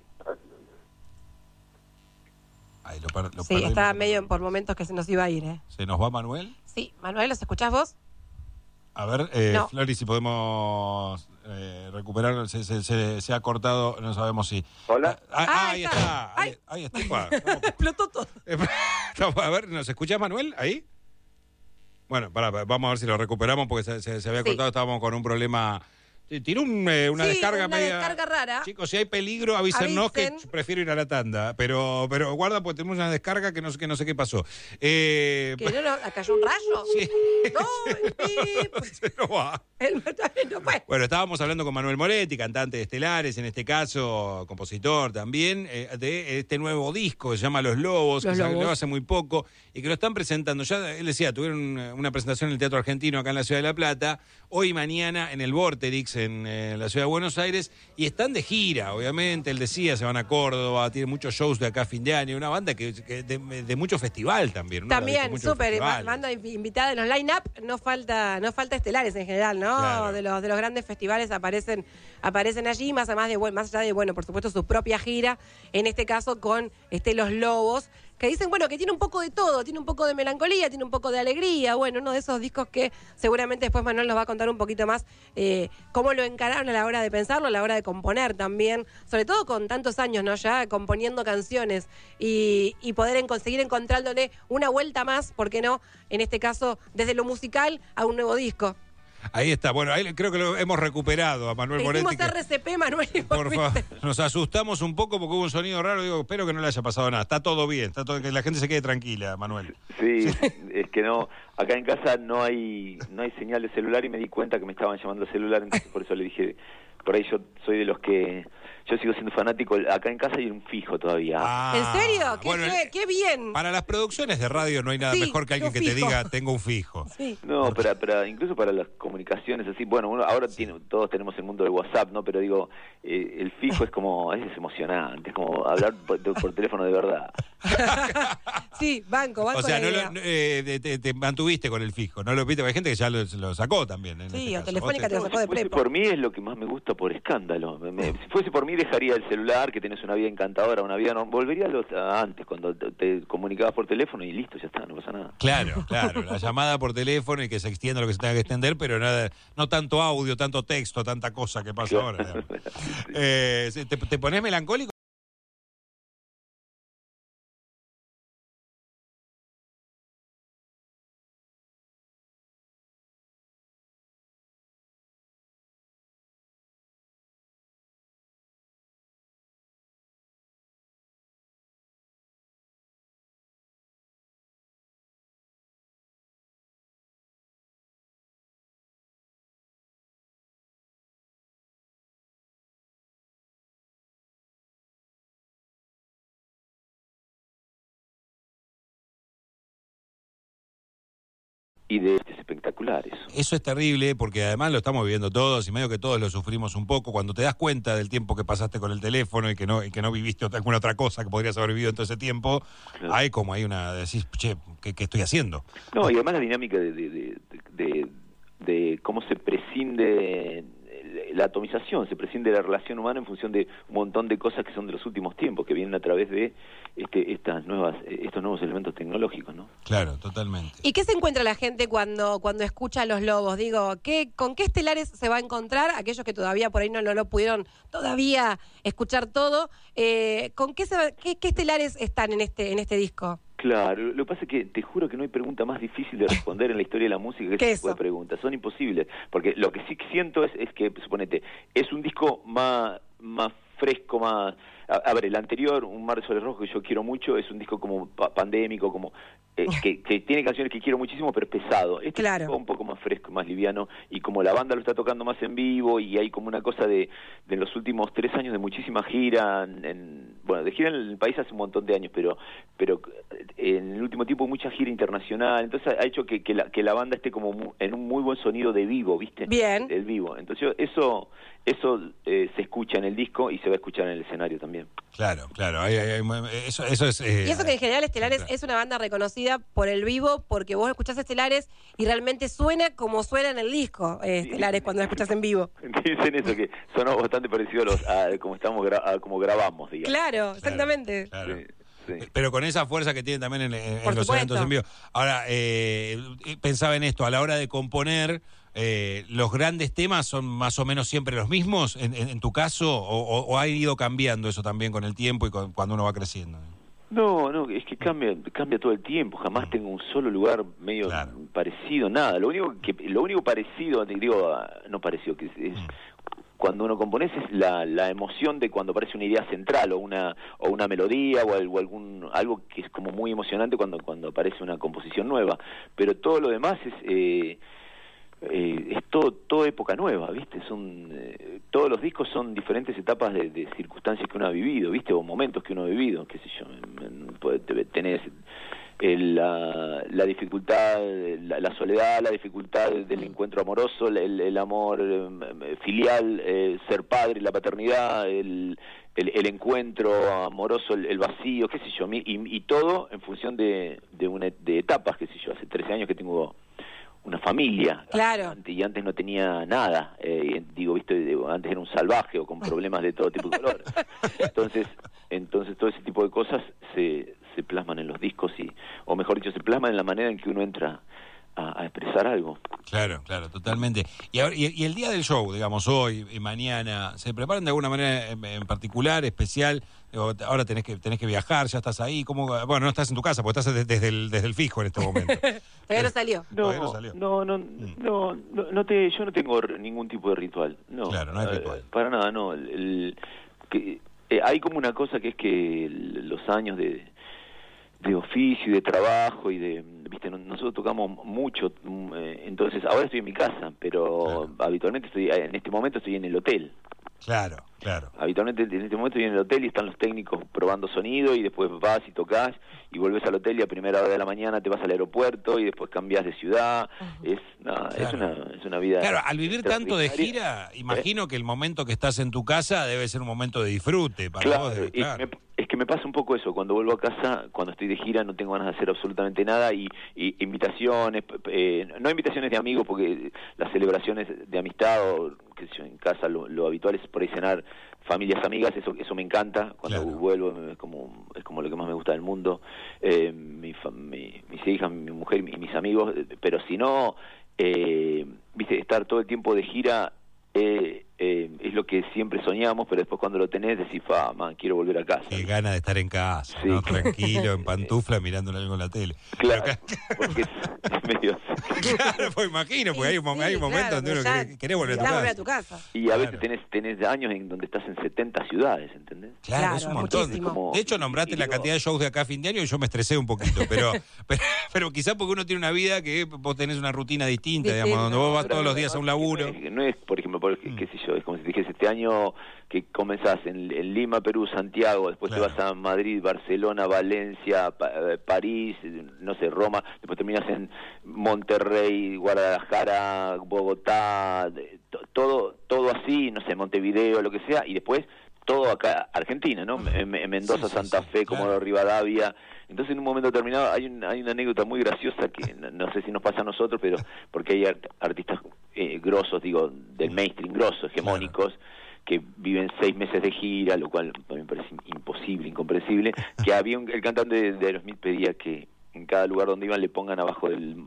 Sí, estaba medio por momentos que se nos iba a ir, ¿eh? ¿Se nos va Manuel? Sí, Manuel, ¿los escuchás vos? A ver, no. Flori, si podemos recuperar, se ha cortado, no sabemos si... Hola. Ahí está. Ahí está. Explotó todo. A ver, ¿nos escuchás, Manuel? ¿Ahí? Bueno, vamos a ver si lo recuperamos porque se había cortado, estábamos con un problema... Tiró una descarga media... descarga rara. Chicos, si hay peligro, avísennos que prefiero ir a la tanda. Pero guarda, porque tenemos una descarga que no sé qué pasó. ¿Que cayó un rayo? Sí. No, se nos va. No fue. Bueno, estábamos hablando con Manuel Moretti, cantante de Estelares, en este caso, compositor también, de este nuevo disco que se llama Los Lobos, que salió hace muy poco, y que lo están presentando. Ya, él decía, tuvieron una presentación en el Teatro Argentino acá en la Ciudad de La Plata, hoy y mañana en el Vorterix, en la Ciudad de Buenos Aires, y están de gira, obviamente. Él decía, se van a Córdoba, tiene muchos shows de acá a fin de año, una banda que de mucho festival también. También, súper, banda invitada en los line-up, no falta Estelares en general, ¿no? Claro. De los grandes festivales aparecen allí, más allá de, por supuesto, su propia gira, en este caso con Los Lobos, que dicen, bueno, que tiene un poco de todo, tiene un poco de melancolía, tiene un poco de alegría, bueno, uno de esos discos que seguramente después Manuel nos va a contar un poquito más cómo lo encararon a la hora de pensarlo, a la hora de componer también, sobre todo con tantos años, ¿no? Ya componiendo canciones y poder seguir encontrándole una vuelta más, ¿por qué no? En este caso, desde lo musical a un nuevo disco. Ahí está, bueno, ahí creo que lo hemos recuperado a Manuel Moretti. Hicimos RCP, Manuel. Por favor, nos asustamos un poco porque hubo un sonido raro, digo, espero que no le haya pasado nada. Está todo bien, que la gente se quede tranquila, Manuel. Sí, es que no, acá en casa no hay señal de celular y me di cuenta que me estaban llamando al celular, entonces por eso le dije, por ahí yo soy de los que... Yo sigo siendo fanático, acá en casa hay un fijo todavía. ¿En serio? ¿Qué bien? Para las producciones de radio no hay nada mejor que alguien que te diga, tengo un fijo. Sí. No, pero incluso para las comunicaciones así, bueno, ahora todos tenemos el mundo de WhatsApp, ¿no? Pero digo, el fijo es como, es emocionante, es como hablar por teléfono de verdad. Sí, banco. O sea, te mantuviste con el fijo, no lo viste, hay gente que ya lo sacó también. Sí, este o Telefónica te lo sacó de prepo. Por mí es lo que más me gusta por escándalo. Si fuese por mí dejaría el celular, que tenés una vida encantadora, una vida volvería a antes, cuando te comunicabas por teléfono y listo, ya está, no pasa nada. Claro, la llamada por teléfono y que se extienda lo que se tenga que extender, pero nada, no tanto audio, tanto texto, tanta cosa que pasa ahora. ¿Te pones melancólico? Y de espectaculares. Eso es terrible porque además lo estamos viviendo todos y medio que todos lo sufrimos un poco cuando te das cuenta del tiempo que pasaste con el teléfono y que no viviste alguna otra cosa que podrías haber vivido en todo ese tiempo. Claro. Hay una decís, che, ¿qué estoy haciendo? No, y además la dinámica de cómo se prescinde la atomización, se prescinde la relación humana en función de un montón de cosas que son de los últimos tiempos, que vienen a través de estos nuevos elementos tecnológicos, ¿no? Claro, totalmente. ¿Y qué se encuentra la gente cuando escucha a Los Lobos? Digo, ¿con qué estelares se va a encontrar? Aquellos que todavía por ahí no lo pudieron todavía escuchar todo, ¿con qué estelares están en este disco? Claro, lo que pasa es que te juro que no hay pregunta más difícil de responder en la historia de la música que ese tipo de preguntas. Son imposibles, porque lo que sí siento es que, suponete, es un disco más fresco, más... A ver, el anterior, Un mar de soles rojos, que yo quiero mucho, es un disco como pandémico, como que tiene canciones que quiero muchísimo, pero es pesado. Este es un poco más fresco, más liviano, y como la banda lo está tocando más en vivo, y hay como una cosa de los últimos 3 años de muchísima gira, de gira en el país hace un montón de años, pero en el último tiempo mucha gira internacional, entonces ha hecho que la banda esté como en un muy buen sonido de vivo, ¿viste? Bien. El vivo. Entonces eso se escucha en el disco y se va a escuchar en el escenario también. Claro. Eso es... Y eso que en general Estelares es una banda reconocida por el vivo, porque vos escuchás Estelares y realmente suena como suena en el disco Estelares cuando lo escuchás en vivo. Dicen eso, que sonó bastante parecido a como grabamos, digamos. Claro, exactamente. Claro. Sí. Pero con esa fuerza que tiene también en los eventos en vivo. Ahora, pensaba en esto, a la hora de componer, ¿los grandes temas son más o menos siempre los mismos en tu caso? ¿O ha ido cambiando eso también con el tiempo y cuando uno va creciendo? No, es que cambia todo el tiempo. Jamás tengo un solo lugar medio parecido, nada. Lo único parecido, no parecido, que es cuando uno compone es la emoción de cuando aparece una idea central o una melodía o algo que es como muy emocionante cuando aparece una composición nueva. Pero todo lo demás es todo época nueva, ¿viste? Todos los discos son diferentes etapas de circunstancias que uno ha vivido, ¿viste? O momentos que uno ha vivido, qué sé yo. Tenés la dificultad, la soledad, la dificultad del encuentro amoroso, el amor filial, ser padre, la paternidad, el encuentro amoroso, el vacío, qué sé yo, y todo en función de etapas, qué sé yo. Hace 13 años que tengo una familia, claro. Y antes no tenía nada, viste, antes era un salvaje o con problemas de todo tipo de color. Entonces todo ese tipo de cosas se se plasman en los discos, o mejor dicho, se plasman en la manera en que uno entra a expresar algo. Claro, totalmente. Y el día del show, digamos, hoy y mañana, ¿se preparan de alguna manera en particular, especial? Ahora tenés que viajar, ya estás ahí. Bueno, no estás en tu casa, porque estás desde el fijo en este momento. Todavía no salió. Yo no tengo ningún tipo de ritual. No, claro, no hay ritual. Para nada, no. Hay como una cosa que es que los años de oficio y de trabajo y viste, nosotros tocamos mucho, entonces ahora estoy en mi casa, pero habitualmente en este momento estoy en el hotel. Claro. Habitualmente en este momento estoy en el hotel y están los técnicos probando sonido y después vas y tocas y volvés al hotel y a primera hora de la mañana te vas al aeropuerto y después cambias de ciudad. Es una vida. Claro, al vivir tanto de gira, imagino que el momento que estás en tu casa debe ser un momento de disfrute para vos. Es que me pasa un poco eso, cuando vuelvo a casa, cuando estoy de gira no tengo ganas de hacer absolutamente nada y invitaciones, no invitaciones de amigos porque las celebraciones de amistad o qué sé yo, en casa lo habitual es por ahí cenar familias amigas, eso me encanta, cuando vuelvo es como lo que más me gusta del mundo, mis hijas, mi mujer y mis amigos, pero si no, viste, estar todo el tiempo de gira es lo que siempre soñamos, pero después cuando lo tenés decís, quiero volver a casa. Qué ganas de estar en casa, ¿no? Tranquilo, en pantufla, mirando algo en la tele. Claro, porque es medio... Claro, pues imagino, porque hay un momento donde uno quiere volver a tu casa. Y a veces tenés años en donde estás en 70 ciudades, ¿entendés? Claro, es un montón. De hecho, nombraste la cantidad de shows de acá a fin de año y yo me estresé un poquito, pero quizás porque uno tiene una vida que vos tenés una rutina distinta, digamos, donde vos vas todos los días a un laburo. No es, por ejemplo, qué sé yo, es como si te dijese este año que comenzás en Lima, Perú, Santiago, después te vas a Madrid, Barcelona, Valencia, París, no sé, Roma, después terminas en Monterrey, Guadalajara, Bogotá, todo así, no sé, Montevideo, lo que sea, y después todo acá, Argentina, ¿no? En Mendoza, Santa Fe, Comodoro Rivadavia. Entonces, en un momento determinado, hay una anécdota muy graciosa que no sé si nos pasa a nosotros, pero porque hay artistas grosos, digo, del mainstream, grosos, hegemónicos, que viven 6 meses de gira, lo cual a mí me parece imposible, incomprensible, que el cantante de Aerosmith pedía que en cada lugar donde iban le pongan abajo del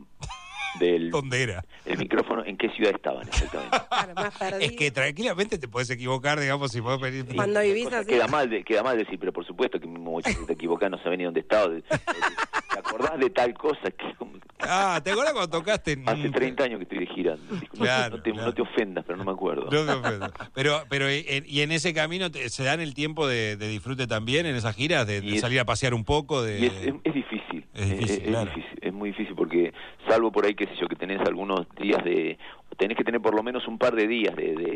¿dónde era? El micrófono, ¿en qué ciudad estaban exactamente? Es que tranquilamente te podés equivocar, digamos, si podés venir. Cuando vivís así. Queda mal decir, pero por supuesto que si te equivocás no sabés ni dónde estaba. ¿Te acordás de tal cosa? ¿Te acordás cuando tocaste? Hace 30 años que estoy de gira. Claro, no te ofendas, pero no me acuerdo. No te ofendas. Pero y en ese camino se dan el tiempo de disfrute también en esas giras, de salir a pasear un poco. Y es difícil. Es difícil, claro. Es muy difícil porque, salvo por ahí, qué sé yo, que tenés algunos días tenés que tener por lo menos un par de días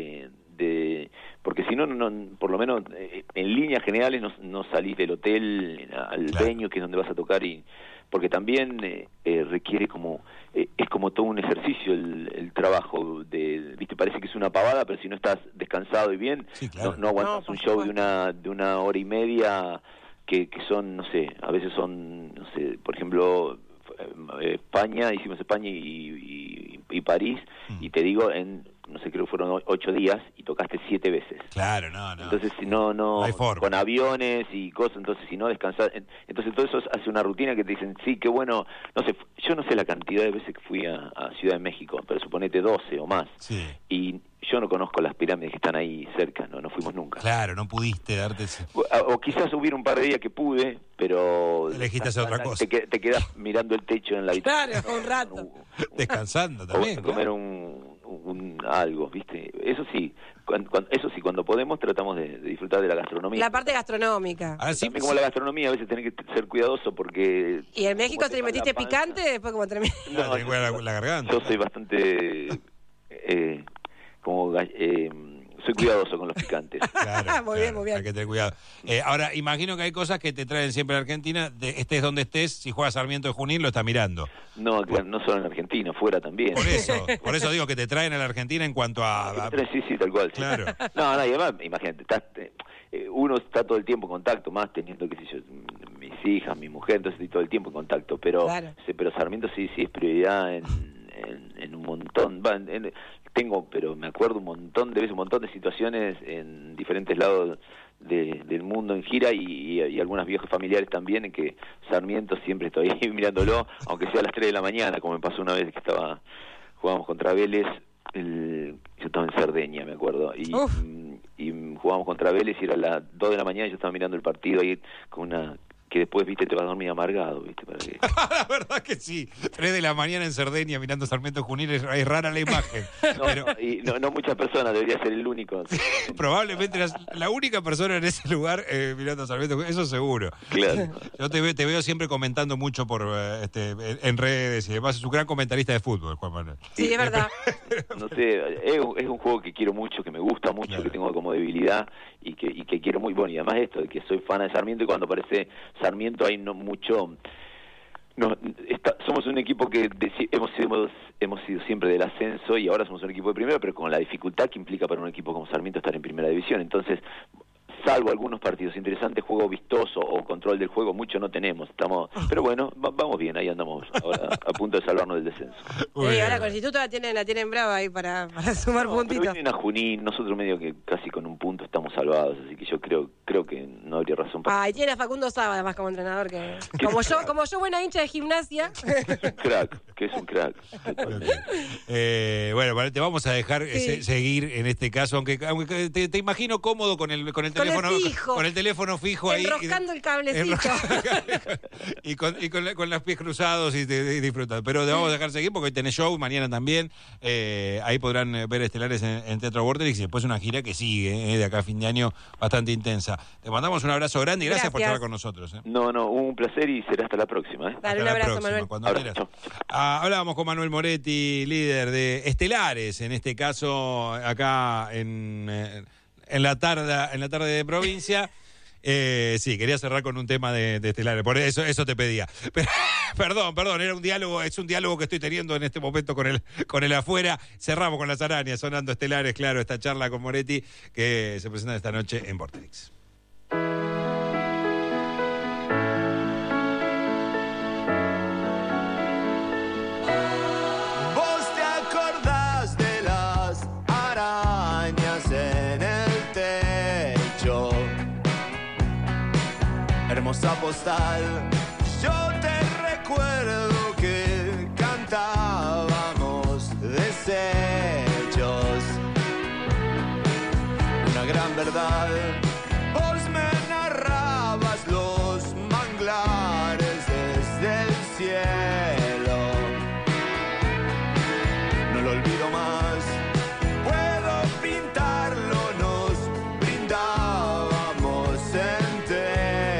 porque si no, por lo menos en líneas generales no salís del hotel al venue, que es donde vas a tocar, porque también requiere es como todo un ejercicio el trabajo, viste, parece que es una pavada, pero si no estás descansado y bien, no aguantas un show de una hora y media que son, no sé, a veces son, no sé, por ejemplo, hicimos España y París, y te digo, no sé, creo que fueron 8 días y tocaste 7 veces. Claro, no. Entonces, si no hay forma. Con aviones y cosas, entonces si no descansas, entonces todo eso hace una rutina que te dicen, sí, qué bueno, no sé, yo no sé la cantidad de veces que fui a Ciudad de México, pero suponete 12 o más. Sí. Y yo no conozco las pirámides que están ahí cerca, no fuimos nunca. Claro, no pudiste darte ese... O quizás hubiera un par de días que pude, pero... Elegiste hacer otra cosa. Te quedas mirando el techo en la habitación. Claro, un rato. Descansando también. O comer algo, ¿viste? Eso sí, cuando podemos tratamos de disfrutar de la gastronomía. La parte gastronómica. También como la gastronomía, a veces tenés que ser cuidadoso porque... ¿Y en México te metiste picante después como terminaste? No, la garganta. Yo soy bastante... soy cuidadoso con los picantes. Claro, muy bien. Hay que tener cuidado. Ahora, imagino que hay cosas que te traen siempre a Argentina. Estés donde estés, si juega Sarmiento de Junín, lo está mirando. No solo en Argentina, fuera también. Por eso digo que te traen a la Argentina en cuanto a... Sí, tal cual. Claro. No, y además, imagínate, uno está todo el tiempo en contacto, más teniendo, qué sé yo, mis hijas, mi mujer, entonces estoy todo el tiempo en contacto. Pero Sarmiento sí es prioridad en un montón. Pero me acuerdo un montón de veces, un montón de situaciones en diferentes lados del mundo en gira y algunas viajes familiares también, en que Sarmiento siempre estoy ahí mirándolo, aunque sea a las 3 de la mañana, como me pasó una vez que jugábamos contra Vélez, yo estaba en Cerdeña, me acuerdo, y jugábamos contra Vélez y era las 2 de la mañana y yo estaba mirando el partido ahí con una... que después, viste, te vas a dormir amargado, viste, para que... La verdad que sí. 3 de la mañana en Cerdeña mirando Sarmiento Junín es rara la imagen. No muchas personas, debería ser el único. Probablemente la única persona en ese lugar mirando Sarmiento Junín, eso seguro. Claro. Yo te veo siempre comentando mucho por en redes y demás. Es un gran comentarista de fútbol, Juan Manuel. Sí, es verdad. No sé, es un juego que quiero mucho, que me gusta mucho, claro, que tengo como debilidad y que quiero muy... Bueno, y además esto, de que soy fan de Sarmiento, y cuando aparece Sarmiento hay no mucho... somos un equipo que hemos sido siempre del ascenso y ahora somos un equipo de primera, pero con la dificultad que implica para un equipo como Sarmiento estar en primera división. Entonces, salvo algunos partidos interesantes, juego vistoso o control del juego, mucho no tenemos. Pero bueno, vamos bien, ahí andamos ahora a punto de salvarnos del descenso. Sí, ahora con el Instituto la tienen brava ahí para sumar puntitos. Pero vienen a Junín, nosotros medio que casi con un punto estamos salvados, así que yo creo que no habría razón para... Ay, tiene a Facundo Saba además como entrenador, que como yo buena hincha de Gimnasia. Crack, que es un crack. Bueno, te vamos a dejar seguir en este caso, aunque te imagino cómodo con el teléfono. Con el teléfono fijo ahí. Enroscando el cablecito. y con los pies cruzados y disfrutando. Pero te vamos a dejar seguir porque hoy tenés show, mañana también. Ahí podrán ver Estelares en Teatro Vorterix y después una gira que sigue, de acá a fin de año, bastante intensa. Te mandamos un abrazo grande y gracias por estar con nosotros. No, un placer y será hasta la próxima. Dale, un abrazo, Manuel. Cuando quieras. Hablábamos con Manuel Moretti, líder de Estelares, en este caso acá en la tarde de provincia. Sí, quería cerrar con un tema de Estelares, por eso te pedía. Pero, perdón, era un diálogo, es un diálogo que estoy teniendo en este momento con el afuera. Cerramos con las arañas, sonando Estelares, claro, esta charla con Moretti que se presenta esta noche en Vorterix. Hermosa postal, yo te recuerdo que cantábamos desechos. Una gran verdad, vos me narrabas los manglares desde el cielo. No lo olvido más, puedo pintarlo, nos brindábamos enteros.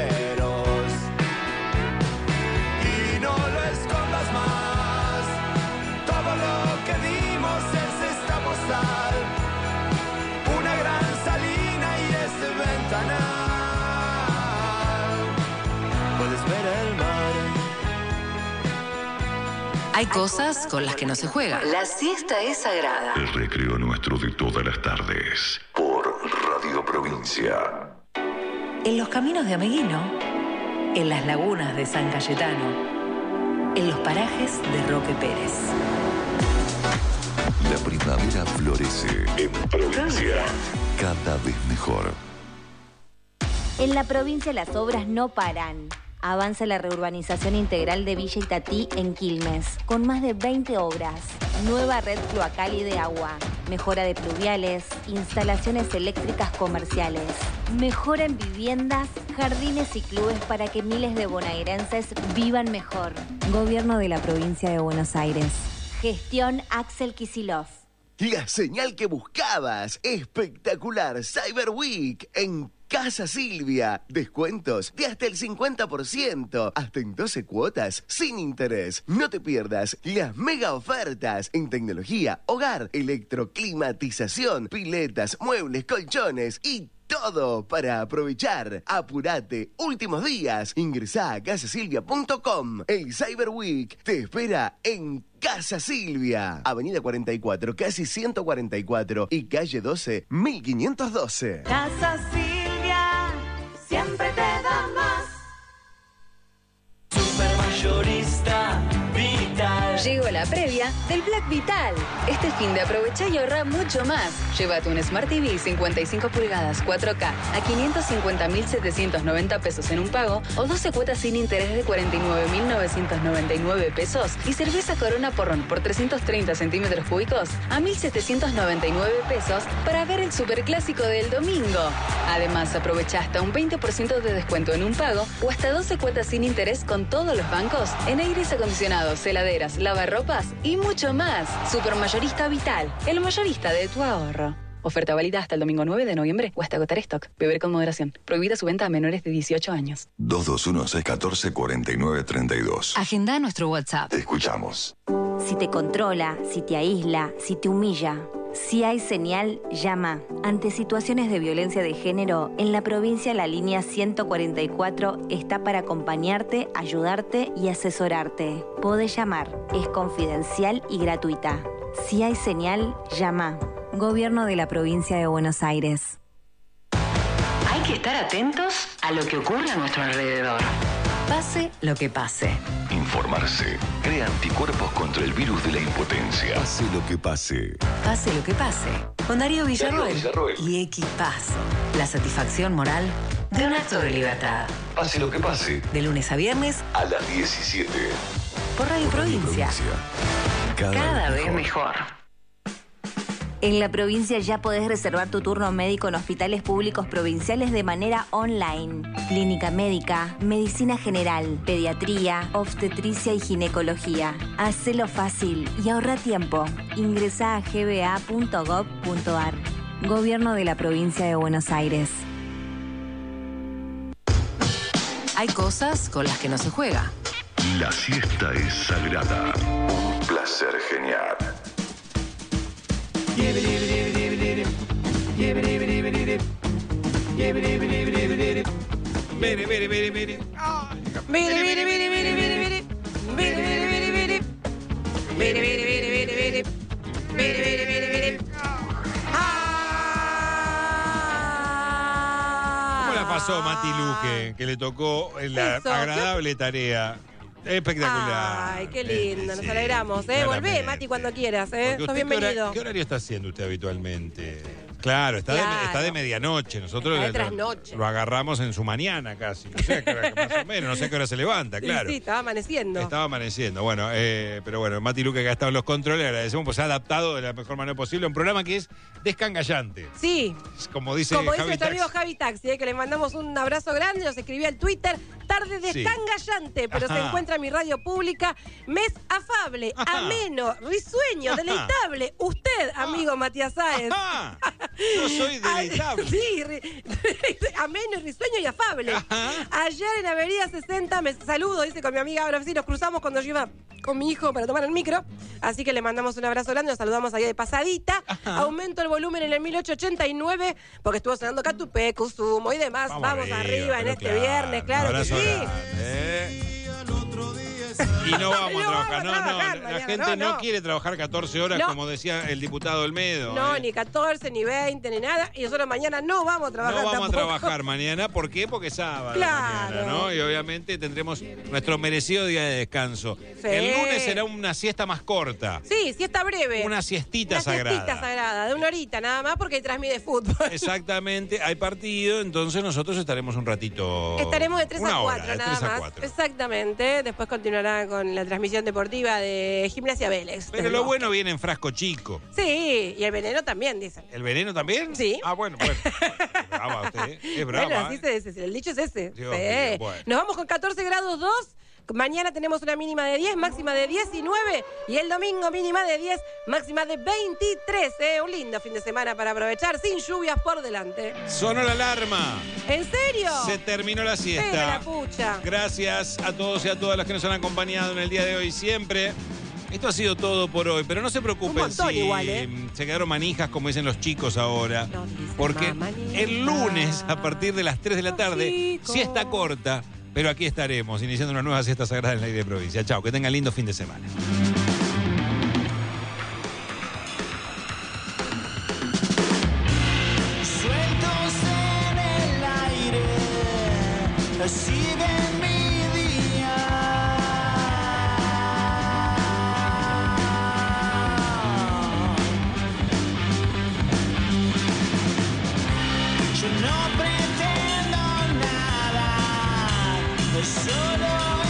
Hay cosas con las que no se juega. La siesta es sagrada. El recreo nuestro de todas las tardes. Por Radio Provincia. En los caminos de Ameguino, en las lagunas de San Cayetano, en los parajes de Roque Pérez. La primavera florece en provincia. Cada vez mejor. En la provincia las obras no paran. Avanza la reurbanización integral de Villa Itatí en Quilmes, con más de 20 obras. Nueva red cloacal y de agua, mejora de pluviales, instalaciones eléctricas comerciales, mejora en viviendas, jardines y clubes para que miles de bonaerenses vivan mejor. Gobierno de la provincia de Buenos Aires. Gestión Axel Kicillof. La señal que buscabas. Espectacular Cyber Week en Casa Silvia. Descuentos de hasta el 50%. Hasta en 12 cuotas sin interés. No te pierdas las mega ofertas en tecnología, hogar, electroclimatización, piletas, muebles, colchones y todo para aprovechar. Apurate, últimos días. Ingresá a casasilvia.com. El Cyber Week te espera en Casa Silvia. Avenida 44, casi 144 y calle 12, 1512. Casa Silvia, siempre te da más. Supermayorista Vital. Llegó la la previa del Black Vital. Este fin de aprovecha y ahorra mucho más. Llévate un Smart TV 55 pulgadas 4K a 550.790 pesos en un pago o 12 cuotas sin interés de 49.999 pesos y cerveza Corona Porrón por 330 centímetros cúbicos a 1.799 pesos para ver el superclásico del domingo. Además, aprovecha hasta un 20% de descuento en un pago o hasta 12 cuotas sin interés con todos los bancos en aires acondicionados, heladeras, lavarropas y mucho más. Supermayorista Vital, el mayorista de tu ahorro. Oferta válida hasta el domingo 9 de noviembre o hasta agotar stock. Beber con moderación. Prohibida su venta a menores de 18 años. 221-614-4932. Agenda nuestro WhatsApp. Te escuchamos. Si te controla, si te aísla, si te humilla. Si hay señal, llama. Ante situaciones de violencia de género, en la provincia la línea 144 está para acompañarte, ayudarte y asesorarte. Podés llamar. Es confidencial y gratuita. Si hay señal, llama. Gobierno de la provincia de Buenos Aires. Hay que estar atentos a lo que ocurre a nuestro alrededor. Pase lo que pase. Informarse. Crea anticuerpos contra el virus de la impotencia. Pase lo que pase. Pase lo que pase. Con Darío Villarroel y Equipazo. La satisfacción moral de un acto de libertad. Pase lo que pase. De lunes a viernes a las 17. Por Radio Provincia. Cada vez mejor. En la provincia ya podés reservar tu turno médico en hospitales públicos provinciales de manera online. Clínica médica, medicina general, pediatría, obstetricia y ginecología. Hacelo fácil y ahorra tiempo. Ingresá a gba.gov.ar. Gobierno de la provincia de Buenos Aires. Hay cosas con las que no se juega. La siesta es sagrada. Un placer genial. ¿Cómo la pasó Mati Luque, que le tocó la agradable tarea? Espectacular. Ay, qué lindo, nos alegramos. Volvé, Mati, cuando quieras. Sos bienvenido. ¿Qué horario está haciendo usted habitualmente? Claro, está de medianoche. Nosotros lo agarramos en su mañana casi. No sé a qué hora, más o menos, no sé a qué hora se levanta, claro. Sí, estaba amaneciendo. Estaba amaneciendo. Bueno, pero bueno, Mati Luque, que ha estado en los controles, le agradecemos, pues se ha adaptado de la mejor manera posible a un programa que es descangallante. Sí. Como dice nuestro amigo Javi Taxi, que le mandamos un abrazo grande, nos escribía al Twitter, tarde descangallante, pero se encuentra en mi radio pública, mes afable, ameno, risueño, deleitable. Usted, amigo Matías Sáez. Yo soy deleitable. Sí, ameno, risueño y afable. Ayer en Avenida 60 me saludo, dice, con mi amiga, ahora sí nos cruzamos cuando yo iba con mi hijo para tomar el micro. Así que le mandamos un abrazo grande, nos saludamos ahí de pasadita. Aumento el volumen en el 1889, porque estuvo sonando Catupé, Cusumo y demás. Vamos arriba en este viernes, claro que sí. Y no vamos a trabajar, la gente no quiere trabajar 14 horas, como decía el diputado Olmedo. No, ni 14, ni 20, ni nada. Y nosotros mañana no vamos a trabajar. No vamos a trabajar mañana, ¿por qué? Porque es sábado mañana, ¿no? Y obviamente tendremos nuestro merecido día de descanso. Sí. El lunes será una siesta más corta. Sí, siesta breve. Una siestita sagrada. Una siestita sagrada, de una horita nada más, porque hay transmite fútbol. Exactamente, hay partido, entonces nosotros estaremos un ratito. Estaremos de 3 a 4 hora, nada 3 a más. 4. Exactamente, después continuará con la transmisión deportiva de Gimnasia Vélez. Pero lo bueno viene en frasco chico. Sí, y el veneno también, dicen. ¿El veneno también? Sí. Ah, bueno. Es brava usted, es brava. Bueno, así se dice, el dicho es ese. Dios mío, bueno. Nos vamos con 14 grados 2. Mañana tenemos una mínima de 10, máxima de 19. Y el domingo mínima de 10, máxima de 23. Un lindo fin de semana para aprovechar, sin lluvias por delante. Sonó la alarma. ¿En serio? Se terminó la siesta. Pega la pucha. Gracias a todos y a todas las que nos han acompañado en el día de hoy siempre. Esto ha sido todo por hoy, pero no se preocupen si igual, se quedaron manijas, como dicen los chicos ahora. Porque el lunes, a partir de las 3 de la tarde, siesta corta, pero aquí estaremos, iniciando una nueva siesta sagrada en la aire de provincia. Chao, que tengan lindo fin de semana. Sueltos en el aire, sigue mi día. No pretendo nada, solo